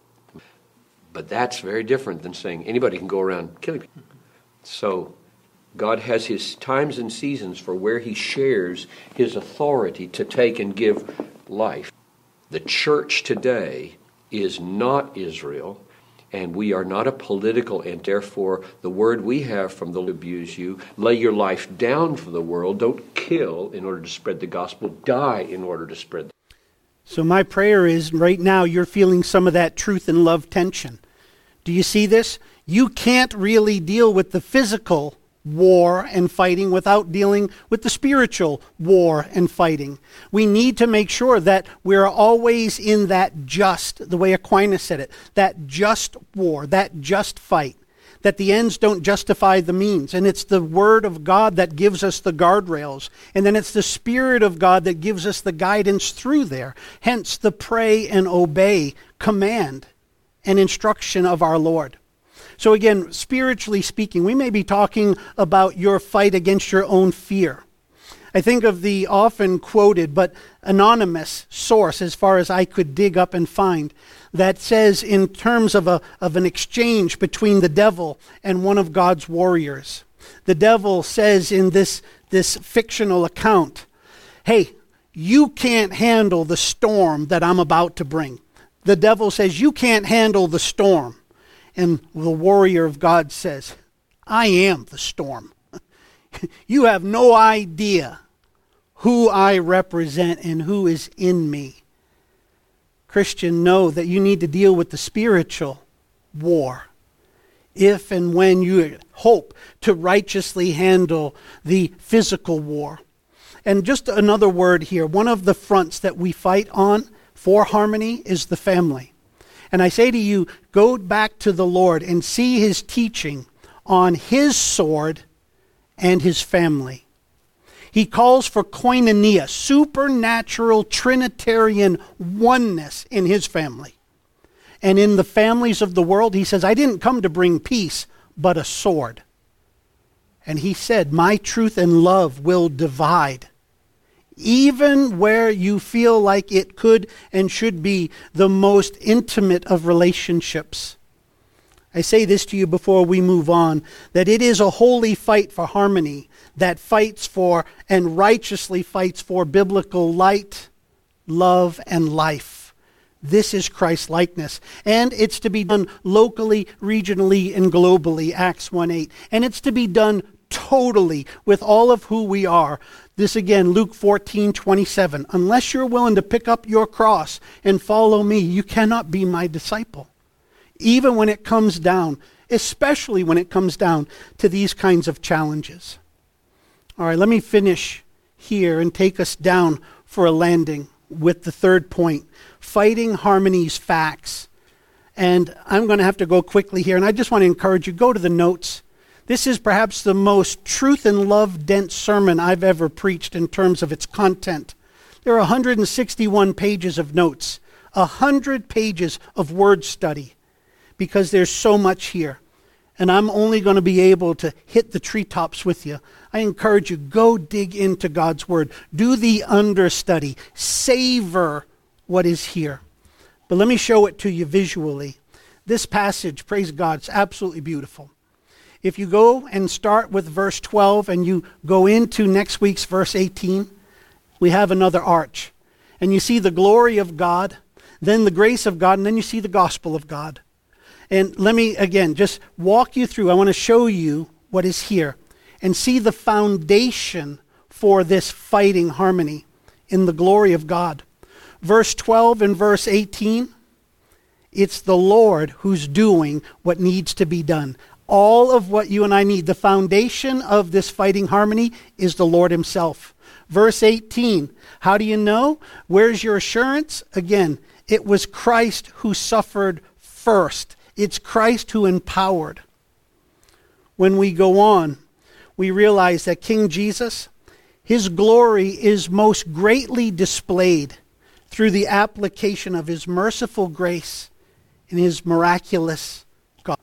But that's very different than saying anybody can go around killing people. So God has his times and seasons for where he shares his authority to take and give life. The church today is not Israel, and we are not a political, and therefore the word we have from the Lord abuse you, lay your life down for the world, don't kill in order to spread the gospel, die in order to spread the So my prayer is, right now you're feeling some of that truth and love tension. Do you see this? You can't really deal with the physical war and fighting without dealing with the spiritual war and fighting. We need to make sure that we're always in that just, the way Aquinas said it, that just war, that just fight, that the ends don't justify the means. And it's the Word of God that gives us the guardrails. And then it's the Spirit of God that gives us the guidance through there. Hence the pray and obey command and instruction of our Lord. So again, spiritually speaking, we may be talking about your fight against your own fear. I think of the often quoted but anonymous source, as far as I could dig up and find, that says in terms of a of an exchange between the devil and one of God's warriors. The devil says in this, this fictional account, hey, you can't handle the storm that I'm about to bring. The devil says, you can't handle the storm. And the warrior of God says, I am the storm. You have no idea who I represent and who is in me. Christian, know that you need to deal with the spiritual war if and when you hope to righteously handle the physical war. And just another word here, one of the fronts that we fight on for harmony is the family. And I say to you, go back to the Lord and see his teaching on his sword and his family. He calls for koinonia, supernatural Trinitarian oneness in his family. And in the families of the world, he says, I didn't come to bring peace, but a sword. And he said, my truth and love will divide. Even where you feel like it could and should be the most intimate of relationships. I say this to you before we move on, that it is a holy fight for harmony that fights for and righteously fights for biblical light, love, and life. This is Christ's likeness. And it's to be done locally, regionally, and globally, Acts one eight. And it's to be done totally with all of who we are. This again, Luke fourteen twenty-seven. Unless you're willing to pick up your cross and follow me, you cannot be my disciple. Even when it comes down, especially when it comes down to these kinds of challenges. All right, let me finish here and take us down for a landing with the third point, fighting harmony's facts. And I'm going to have to go quickly here, and I just want to encourage you, go to the notes. This is perhaps the most truth and love dense sermon I've ever preached in terms of its content. There are one hundred sixty-one pages of notes, one hundred pages of word study, because there's so much here. And I'm only going to be able to hit the treetops with you. I encourage you, go dig into God's word. Do the understudy. Savor what is here. But let me show it to you visually. This passage, praise God, it's absolutely beautiful. If you go and start with verse twelve and you go into next week's verse eighteen, we have another arch. And you see the glory of God, then the grace of God, and then you see the gospel of God. And let me, again, just walk you through. I want to show you what is here and see the foundation for this fighting harmony in the glory of God. Verse twelve and verse eighteen, it's the Lord who's doing what needs to be done. All of what you and I need, the foundation of this fighting harmony is the Lord himself. Verse eighteen, how do you know? Where's your assurance? Again, it was Christ who suffered first. It's Christ who empowered. When we go on, we realize that King Jesus, his glory is most greatly displayed through the application of his merciful grace and his miraculous God.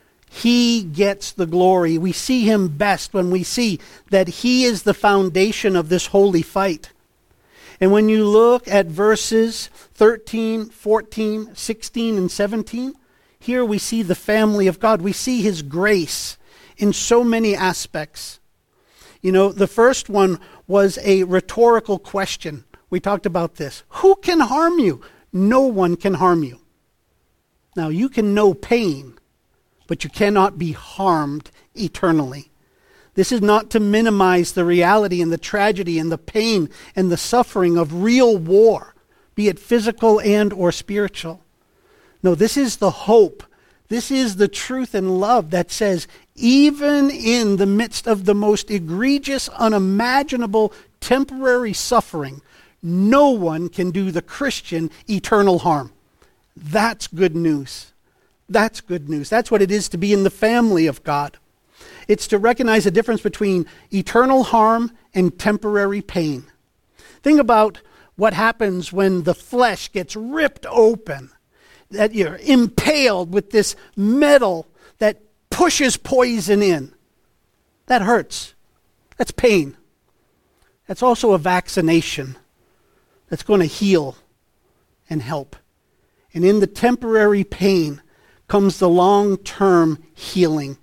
He gets the glory. We see him best when we see that he is the foundation of this holy fight. And when you look at verses thirteen, fourteen, sixteen, and seventeen, here we see the family of God. We see his grace in so many aspects. You know, the first one was a rhetorical question. We talked about this. Who can harm you? No one can harm you. Now, you can know pain, but you cannot be harmed eternally. This is not to minimize the reality and the tragedy and the pain and the suffering of real war, be it physical and or spiritual. No, this is the hope. This is the truth and love that says, even in the midst of the most egregious, unimaginable, temporary suffering, no one can do the Christian eternal harm. That's good news. That's good news. That's what it is to be in the family of God. It's to recognize the difference between eternal harm and temporary pain. Think about what happens when the flesh gets ripped open, that you're impaled with this metal that pushes poison in. That hurts. That's pain. That's also a vaccination that's going to heal and help. And in the temporary pain comes the long-term healing.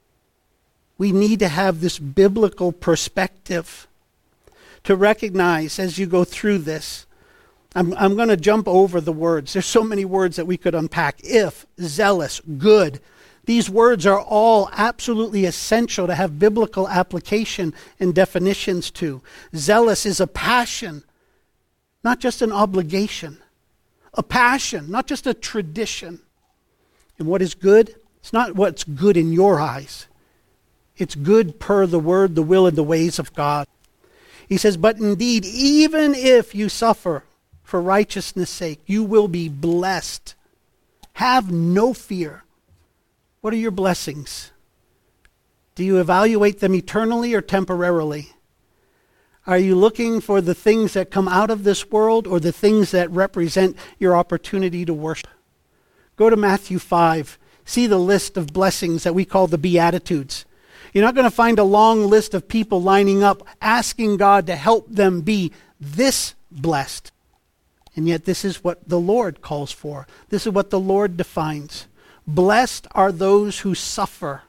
We need to have this biblical perspective to recognize as you go through this. I'm, I'm going to jump over the words. There's so many words that we could unpack. If, zealous, good. These words are all absolutely essential to have biblical application and definitions to. Zealous is a passion, not just an obligation. A passion, not just a tradition. And what is good? It's not what's good in your eyes. It's good per the word, the will, and the ways of God. He says, but indeed, even if you suffer for righteousness' sake, you will be blessed. Have no fear. What are your blessings? Do you evaluate them eternally or temporarily? Are you looking for the things that come out of this world or the things that represent your opportunity to worship? Go to Matthew five. See the list of blessings that we call the Beatitudes. You're not going to find a long list of people lining up asking God to help them be this blessed. And yet this is what the Lord calls for. This is what the Lord defines. Blessed are those who suffer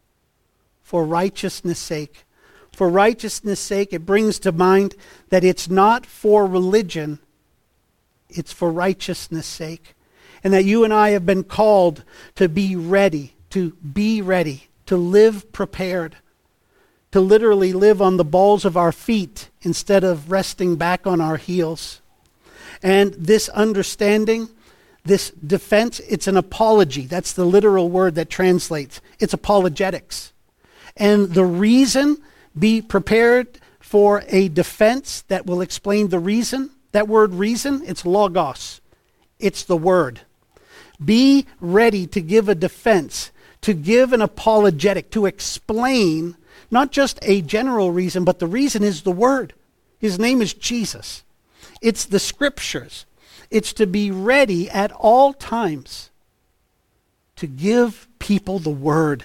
for righteousness' sake. For righteousness' sake, it brings to mind that it's not for religion, it's for righteousness' sake. And that you and I have been called to be ready, to be ready, to live prepared, to literally live on the balls of our feet instead of resting back on our heels. And this understanding, this defense, it's an apology. That's the literal word that translates. It's apologetics. And the reason, be prepared for a defense that will explain the reason. That word reason, it's logos. It's the word. Be ready to give a defense, to give an apologetic, to explain not just a general reason, but the reason is the word. His name is Jesus. It's the scriptures. It's to be ready at all times to give people the word,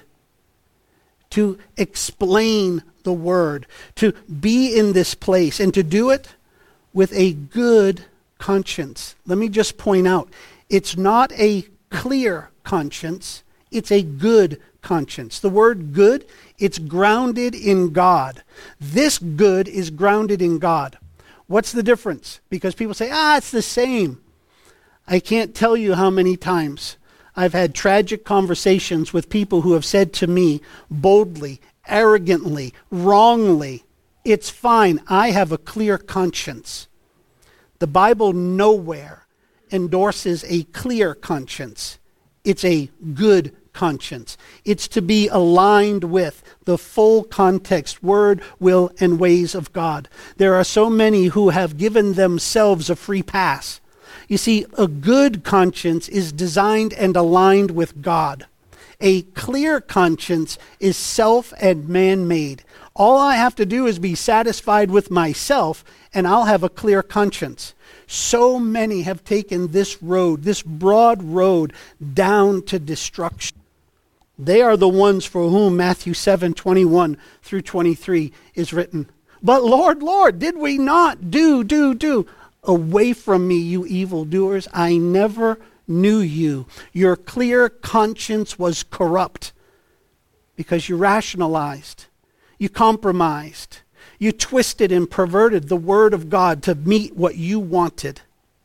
to explain the word, to be in this place, and to do it with a good conscience. Let me just point out, it's not a clear conscience, it's a good conscience. The word good, it's grounded in God. This good is grounded in God. What's the difference? Because people say, ah, it's the same. I can't tell you how many times I've had tragic conversations with people who have said to me boldly, arrogantly, wrongly, it's fine, I have a clear conscience. The Bible nowhere endorses a clear conscience. It's a good conscience. It's to be aligned with the full context, word, will, and ways of God. There are so many who have given themselves a free pass. You see, a good conscience is designed and aligned with God. A clear conscience is self and man-made. All I have to do is be satisfied with myself, and I'll have a clear conscience. So many have taken this road, this broad road, down to destruction. They are the ones for whom Matthew seven, twenty-one through twenty-three is written. But Lord, Lord, did we not do, do, do? Away from me, you evildoers, I never knew you. Your clear conscience was corrupt because you rationalized, you compromised, you twisted and perverted the word of God to meet what you wanted.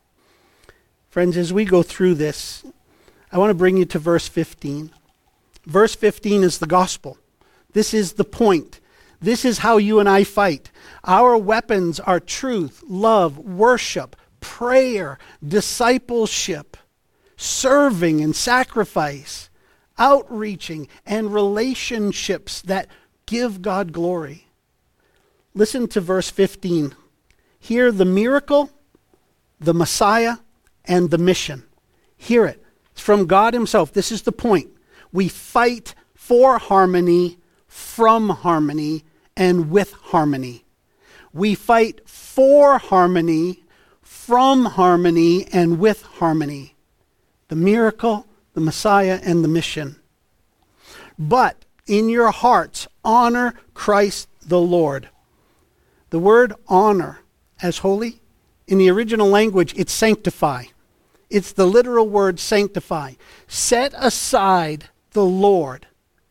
Friends, as we go through this, I want to bring you to verse fifteen. Verse fifteen is the gospel. This is the point. This is how you and I fight. Our weapons are truth, love, worship, prayer, discipleship, serving and sacrifice, outreaching, and relationships that give God glory. Listen to verse fifteen. Hear the miracle, the Messiah, and the mission. Hear it. It's from God himself. This is the point. We fight for harmony, from harmony, and with harmony. We fight for harmony, from harmony, and with harmony. The miracle, the Messiah, and the mission. But in your hearts, honor Christ the Lord. The word honor as holy, in the original language, it's sanctify. It's the literal word sanctify. Set aside the Lord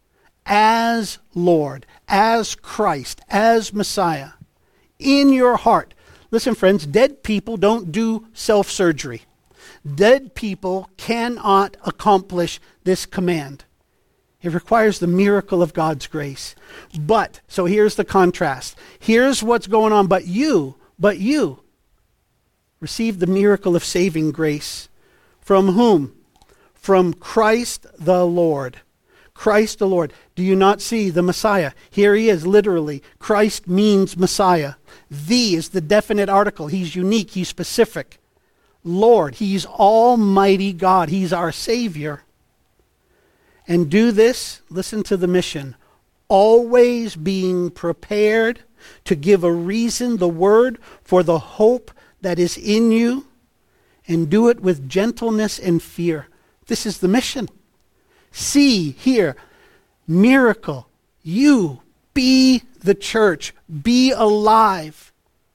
as Lord, as Christ, as Messiah, in your heart. Listen, friends, dead people don't do self-surgery. Dead people cannot accomplish this command. It requires the miracle of God's grace. But, so here's the contrast. Here's what's going on. But you, but you, receive the miracle of saving grace. From whom? From Christ the Lord. Christ the Lord. Do you not see the Messiah? Here he is, literally. Christ means Messiah. The is the definite article. He's unique. He's specific. Lord. He's Almighty God. He's our Savior. And do this, listen to the mission, always being prepared to give a reason, the word, for the hope that is in you, and do it with gentleness and fear. This is the mission. See, hear, miracle. You be the church. Be alive.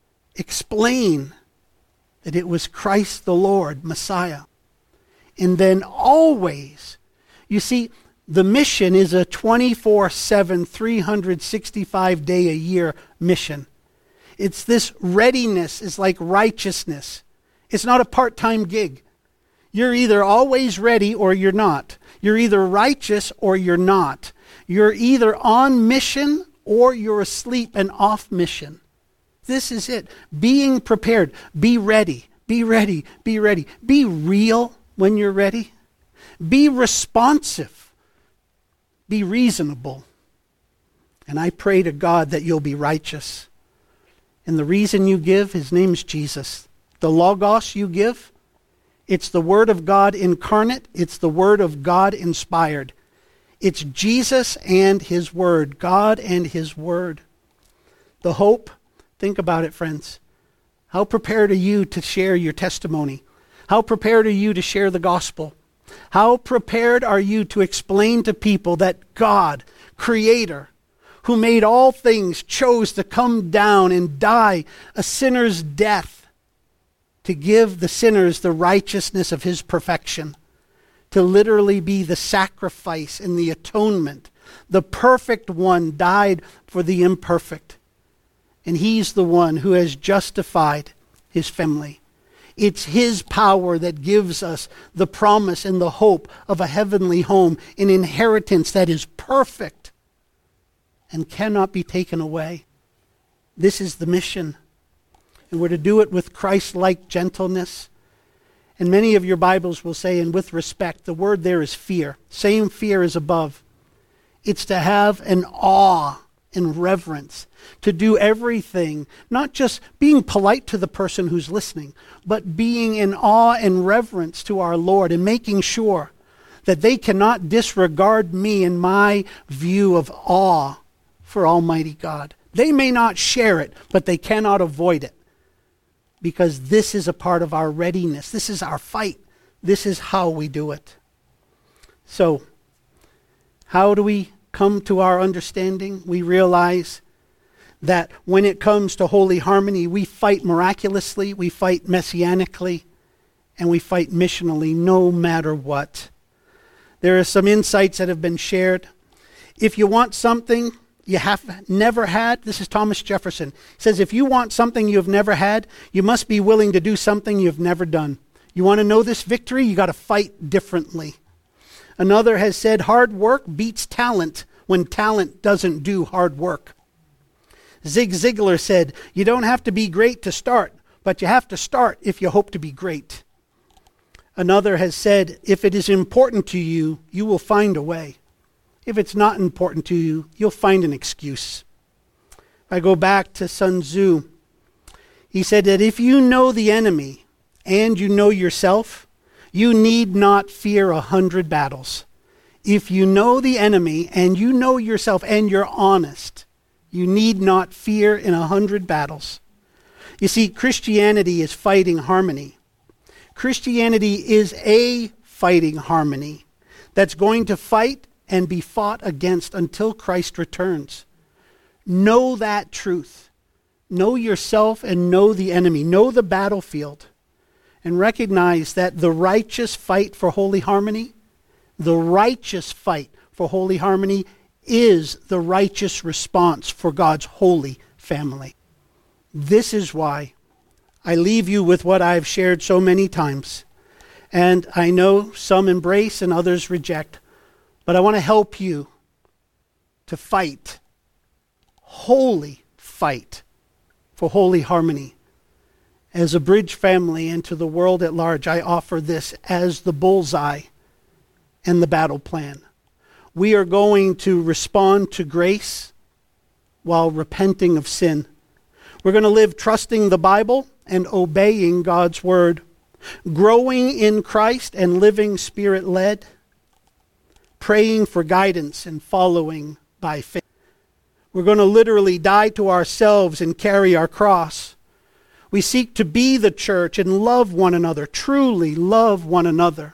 Explain that it was Christ the Lord, Messiah. And then always, you see, the mission is a twenty-four seven, three hundred sixty-five day a year mission. It's this readiness is like righteousness. It's not a part-time gig. You're either always ready or you're not. You're either righteous or you're not. You're either on mission or you're asleep and off mission. This is it. Being prepared. Be ready. Be ready. Be ready. Be real when you're ready. Be responsive. Be reasonable. And I pray to God that you'll be righteous. And the reason you give, his name's Jesus. The Logos you give, it's the Word of God incarnate. It's the Word of God inspired. It's Jesus and his Word. God and his Word. The hope, think about it, friends. How prepared are you to share your testimony? How prepared are you to share the gospel? How prepared are you to explain to people that God, Creator, who made all things, chose to come down and die a sinner's death to give the sinners the righteousness of his perfection, to literally be the sacrifice and the atonement. The perfect one died for the imperfect. And he's the one who has justified his family. It's his power that gives us the promise and the hope of a heavenly home, an inheritance that is perfect and cannot be taken away. This is the mission. And we're to do it with Christ-like gentleness. And many of your Bibles will say, and with respect, the word there is fear. Same fear as above. It's to have an awe and reverence, to do everything, not just being polite to the person who's listening, but being in awe and reverence to our Lord and making sure that they cannot disregard me and my view of awe for Almighty God. They may not share it, but they cannot avoid it, because this is a part of our readiness. This is our fight. This is how we do it. So, how do we come to our understanding? We realize that when it comes to holy harmony, we fight miraculously, we fight messianically, and we fight missionally, no matter what. There are some insights that have been shared. If you want something you have never had, this is Thomas Jefferson. He says, if you want something you've never had, you must be willing to do something you've never done. You want to know this victory? You got to fight differently. Another has said, hard work beats talent when talent doesn't do hard work. Zig Ziglar said, you don't have to be great to start, but you have to start if you hope to be great. Another has said, if it is important to you, you will find a way. If it's not important to you, you'll find an excuse. If I go back to Sun Tzu, he said that if you know the enemy and you know yourself, you need not fear a hundred battles. If you know the enemy and you know yourself and you're honest, you need not fear in a hundred battles. You see, Christianity is fighting harmony. Christianity is a fighting harmony that's going to fight and be fought against until Christ returns. Know that truth. Know yourself and know the enemy. Know the battlefield. And recognize that the righteous fight for holy harmony, the righteous fight for holy harmony is the righteous response for God's holy family. This is why I leave you with what I've shared so many times. And I know some embrace and others reject. But I want to help you to fight, holy fight, for holy harmony. As a Bridge family and to the world at large, I offer this as the bullseye and the battle plan. We are going to respond to grace while repenting of sin. We're going to live trusting the Bible and obeying God's word, growing in Christ and living Spirit-led, praying for guidance and following by faith. We're going to literally die to ourselves and carry our cross. We seek to be the church and love one another, truly love one another.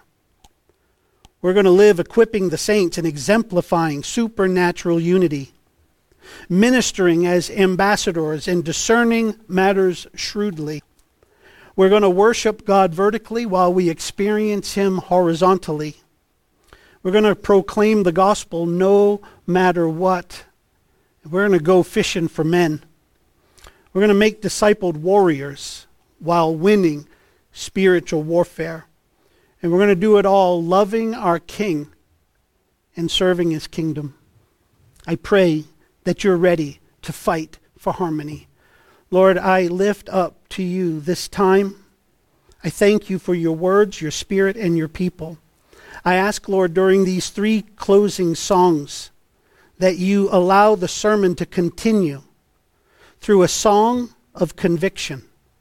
We're going to live equipping the saints and exemplifying supernatural unity, ministering as ambassadors and discerning matters shrewdly. We're going to worship God vertically while we experience Him horizontally. We're going to proclaim the gospel no matter what. We're going to go fishing for men. We're going to make discipled warriors while winning spiritual warfare. And we're going to do it all loving our King and serving His kingdom. I pray that you're ready to fight for harmony. Lord, I lift up to you this time. I thank you for your words, your Spirit, and your people. I ask, Lord, during these three closing songs, that you allow the sermon to continue through a song of conviction,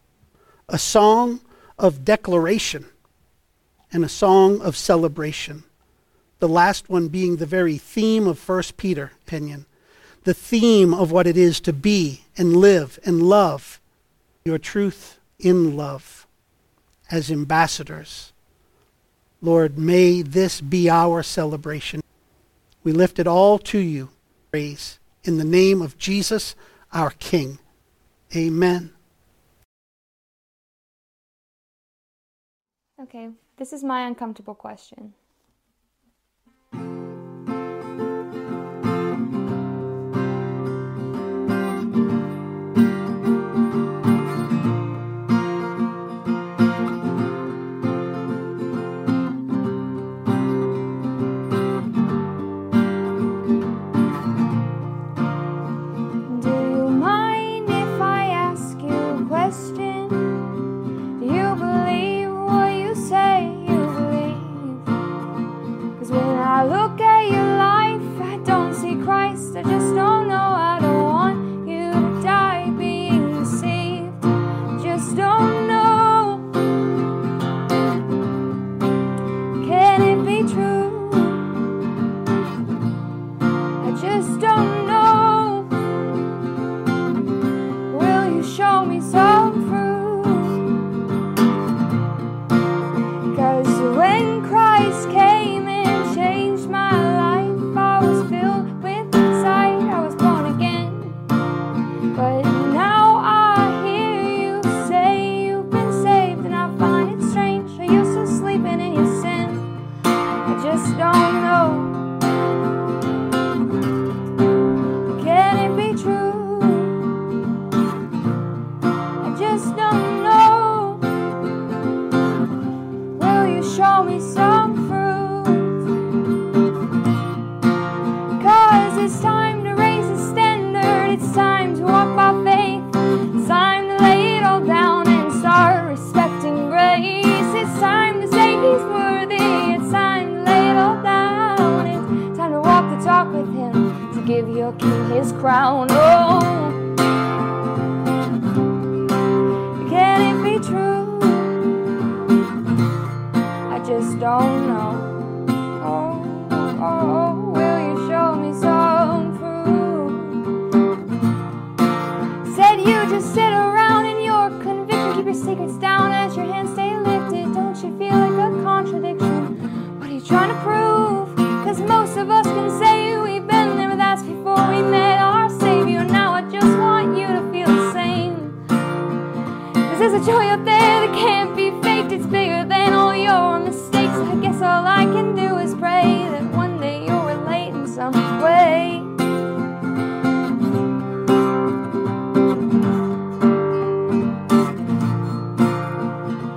a song of declaration, and a song of celebration. The last one being the very theme of First Peter, opinion, the theme of what it is to be and live and love your truth in love as ambassadors. Lord, may this be our celebration. We lift it all to you, praise, in the name of Jesus, our King. Amen. Okay, this is my uncomfortable question.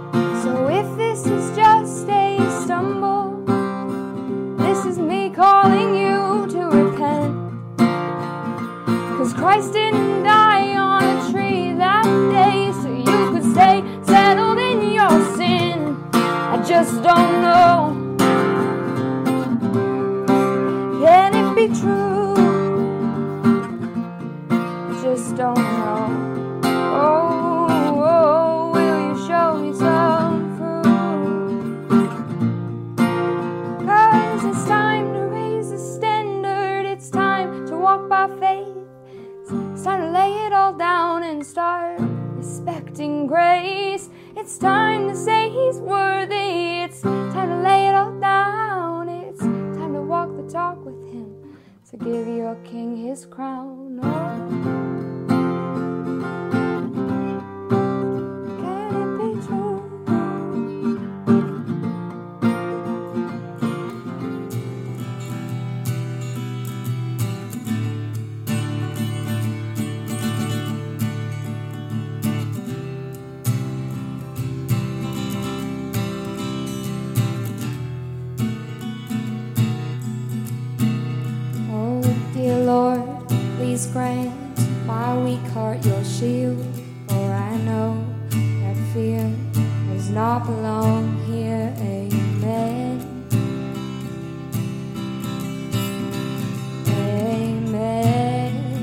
Calling Grace. It's time to say he's worthy. It's time to lay it all down. It's time to walk the talk with him, to give your king his crown. Oh. Can it be true? Grant my weak heart your shield, for I know that fear does not belong here. Amen. Amen.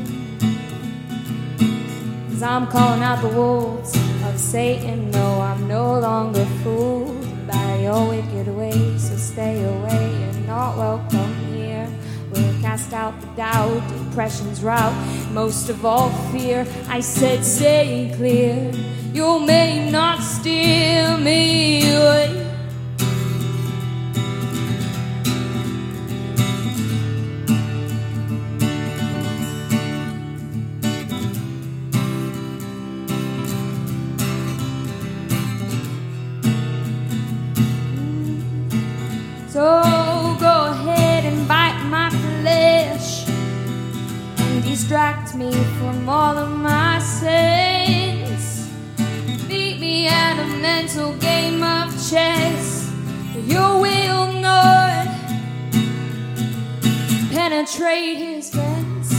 'Cause I'm calling out the wolves of Satan. No, I'm no longer fooled by your wicked ways, so stay away. You're not welcome here. We'll cast out the doubt, depression's rout, most of all fear. I said, say clear, you may not steal me away. So go ahead and bite my flesh and distract me from all of my sins. Beat me at a mental game of chess. You will not penetrate his fence.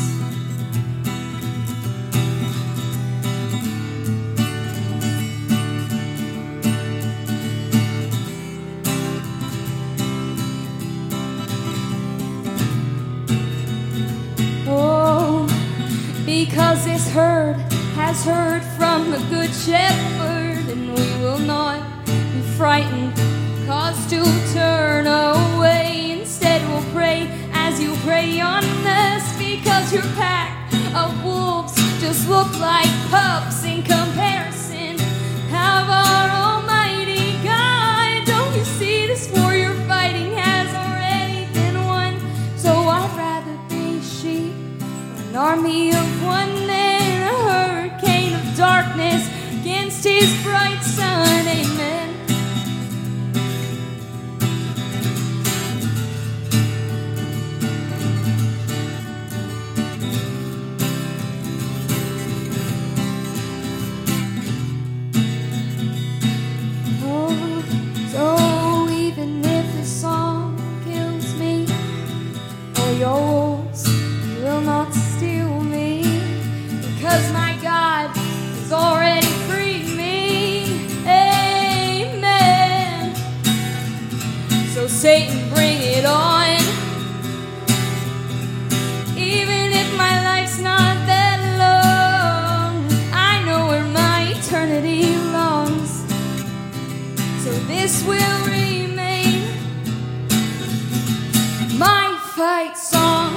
Because this herd has heard from the Good Shepherd, and we will not be frightened, cause to turn away. Instead we'll pray as you pray on us, because your pack of wolves just look like pups in comparison of our almighty God. Don't you see this war you're fighting has already been won? So I'd rather be sheep, an army of one than a hurricane of darkness against his bright sun. Amen. Oh, so even if this song kills me, or your wolves will not steal me, because my God has already freed me. Amen. So Satan, bring it on. Even if my life's not that long, I know where my eternity belongs. So this will remain my fight song.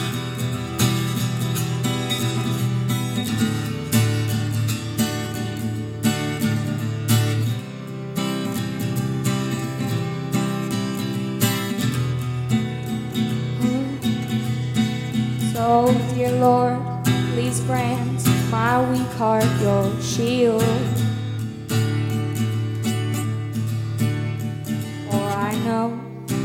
Oh, dear Lord, please grant my weak heart your shield. For I know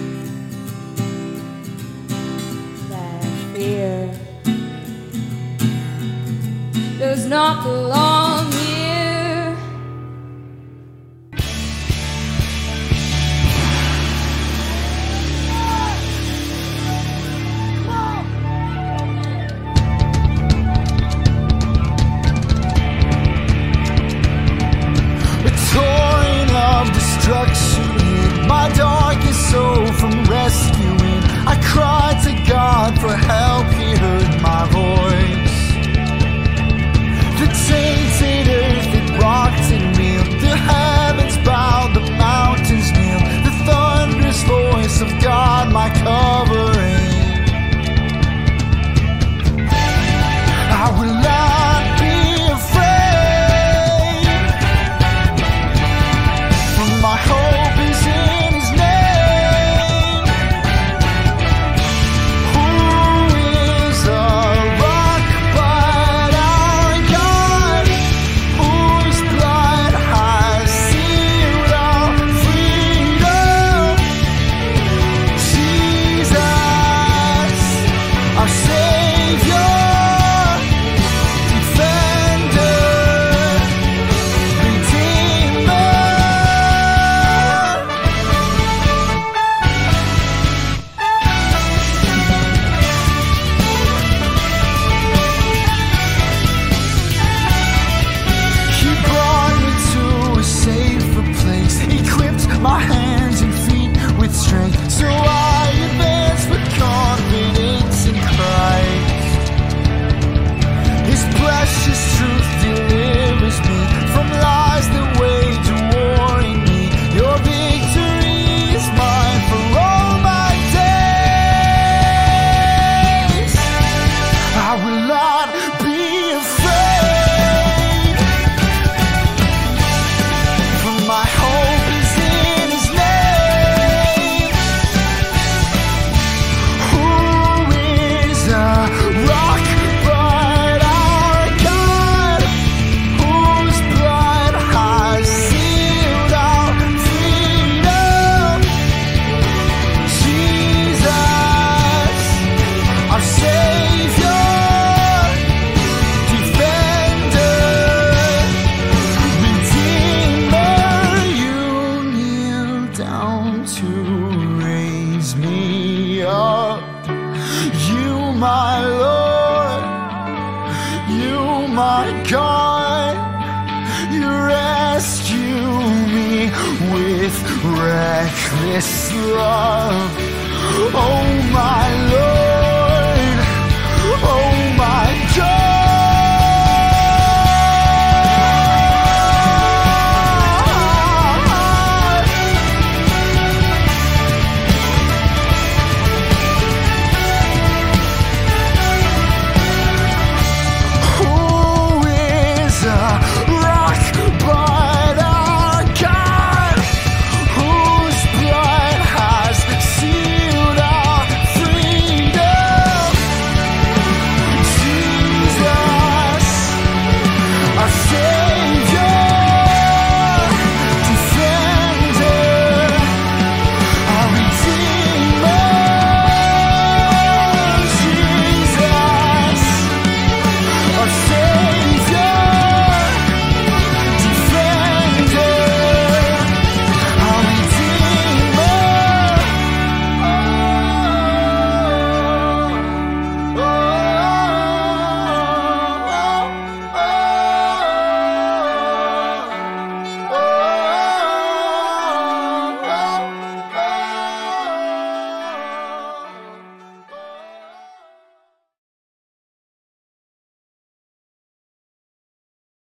that fear does not belong here. My darkest soul from rescuing. I cried to God for help, he heard my voice. The my God, you rescue me with reckless love. Oh my Lord, oh my God.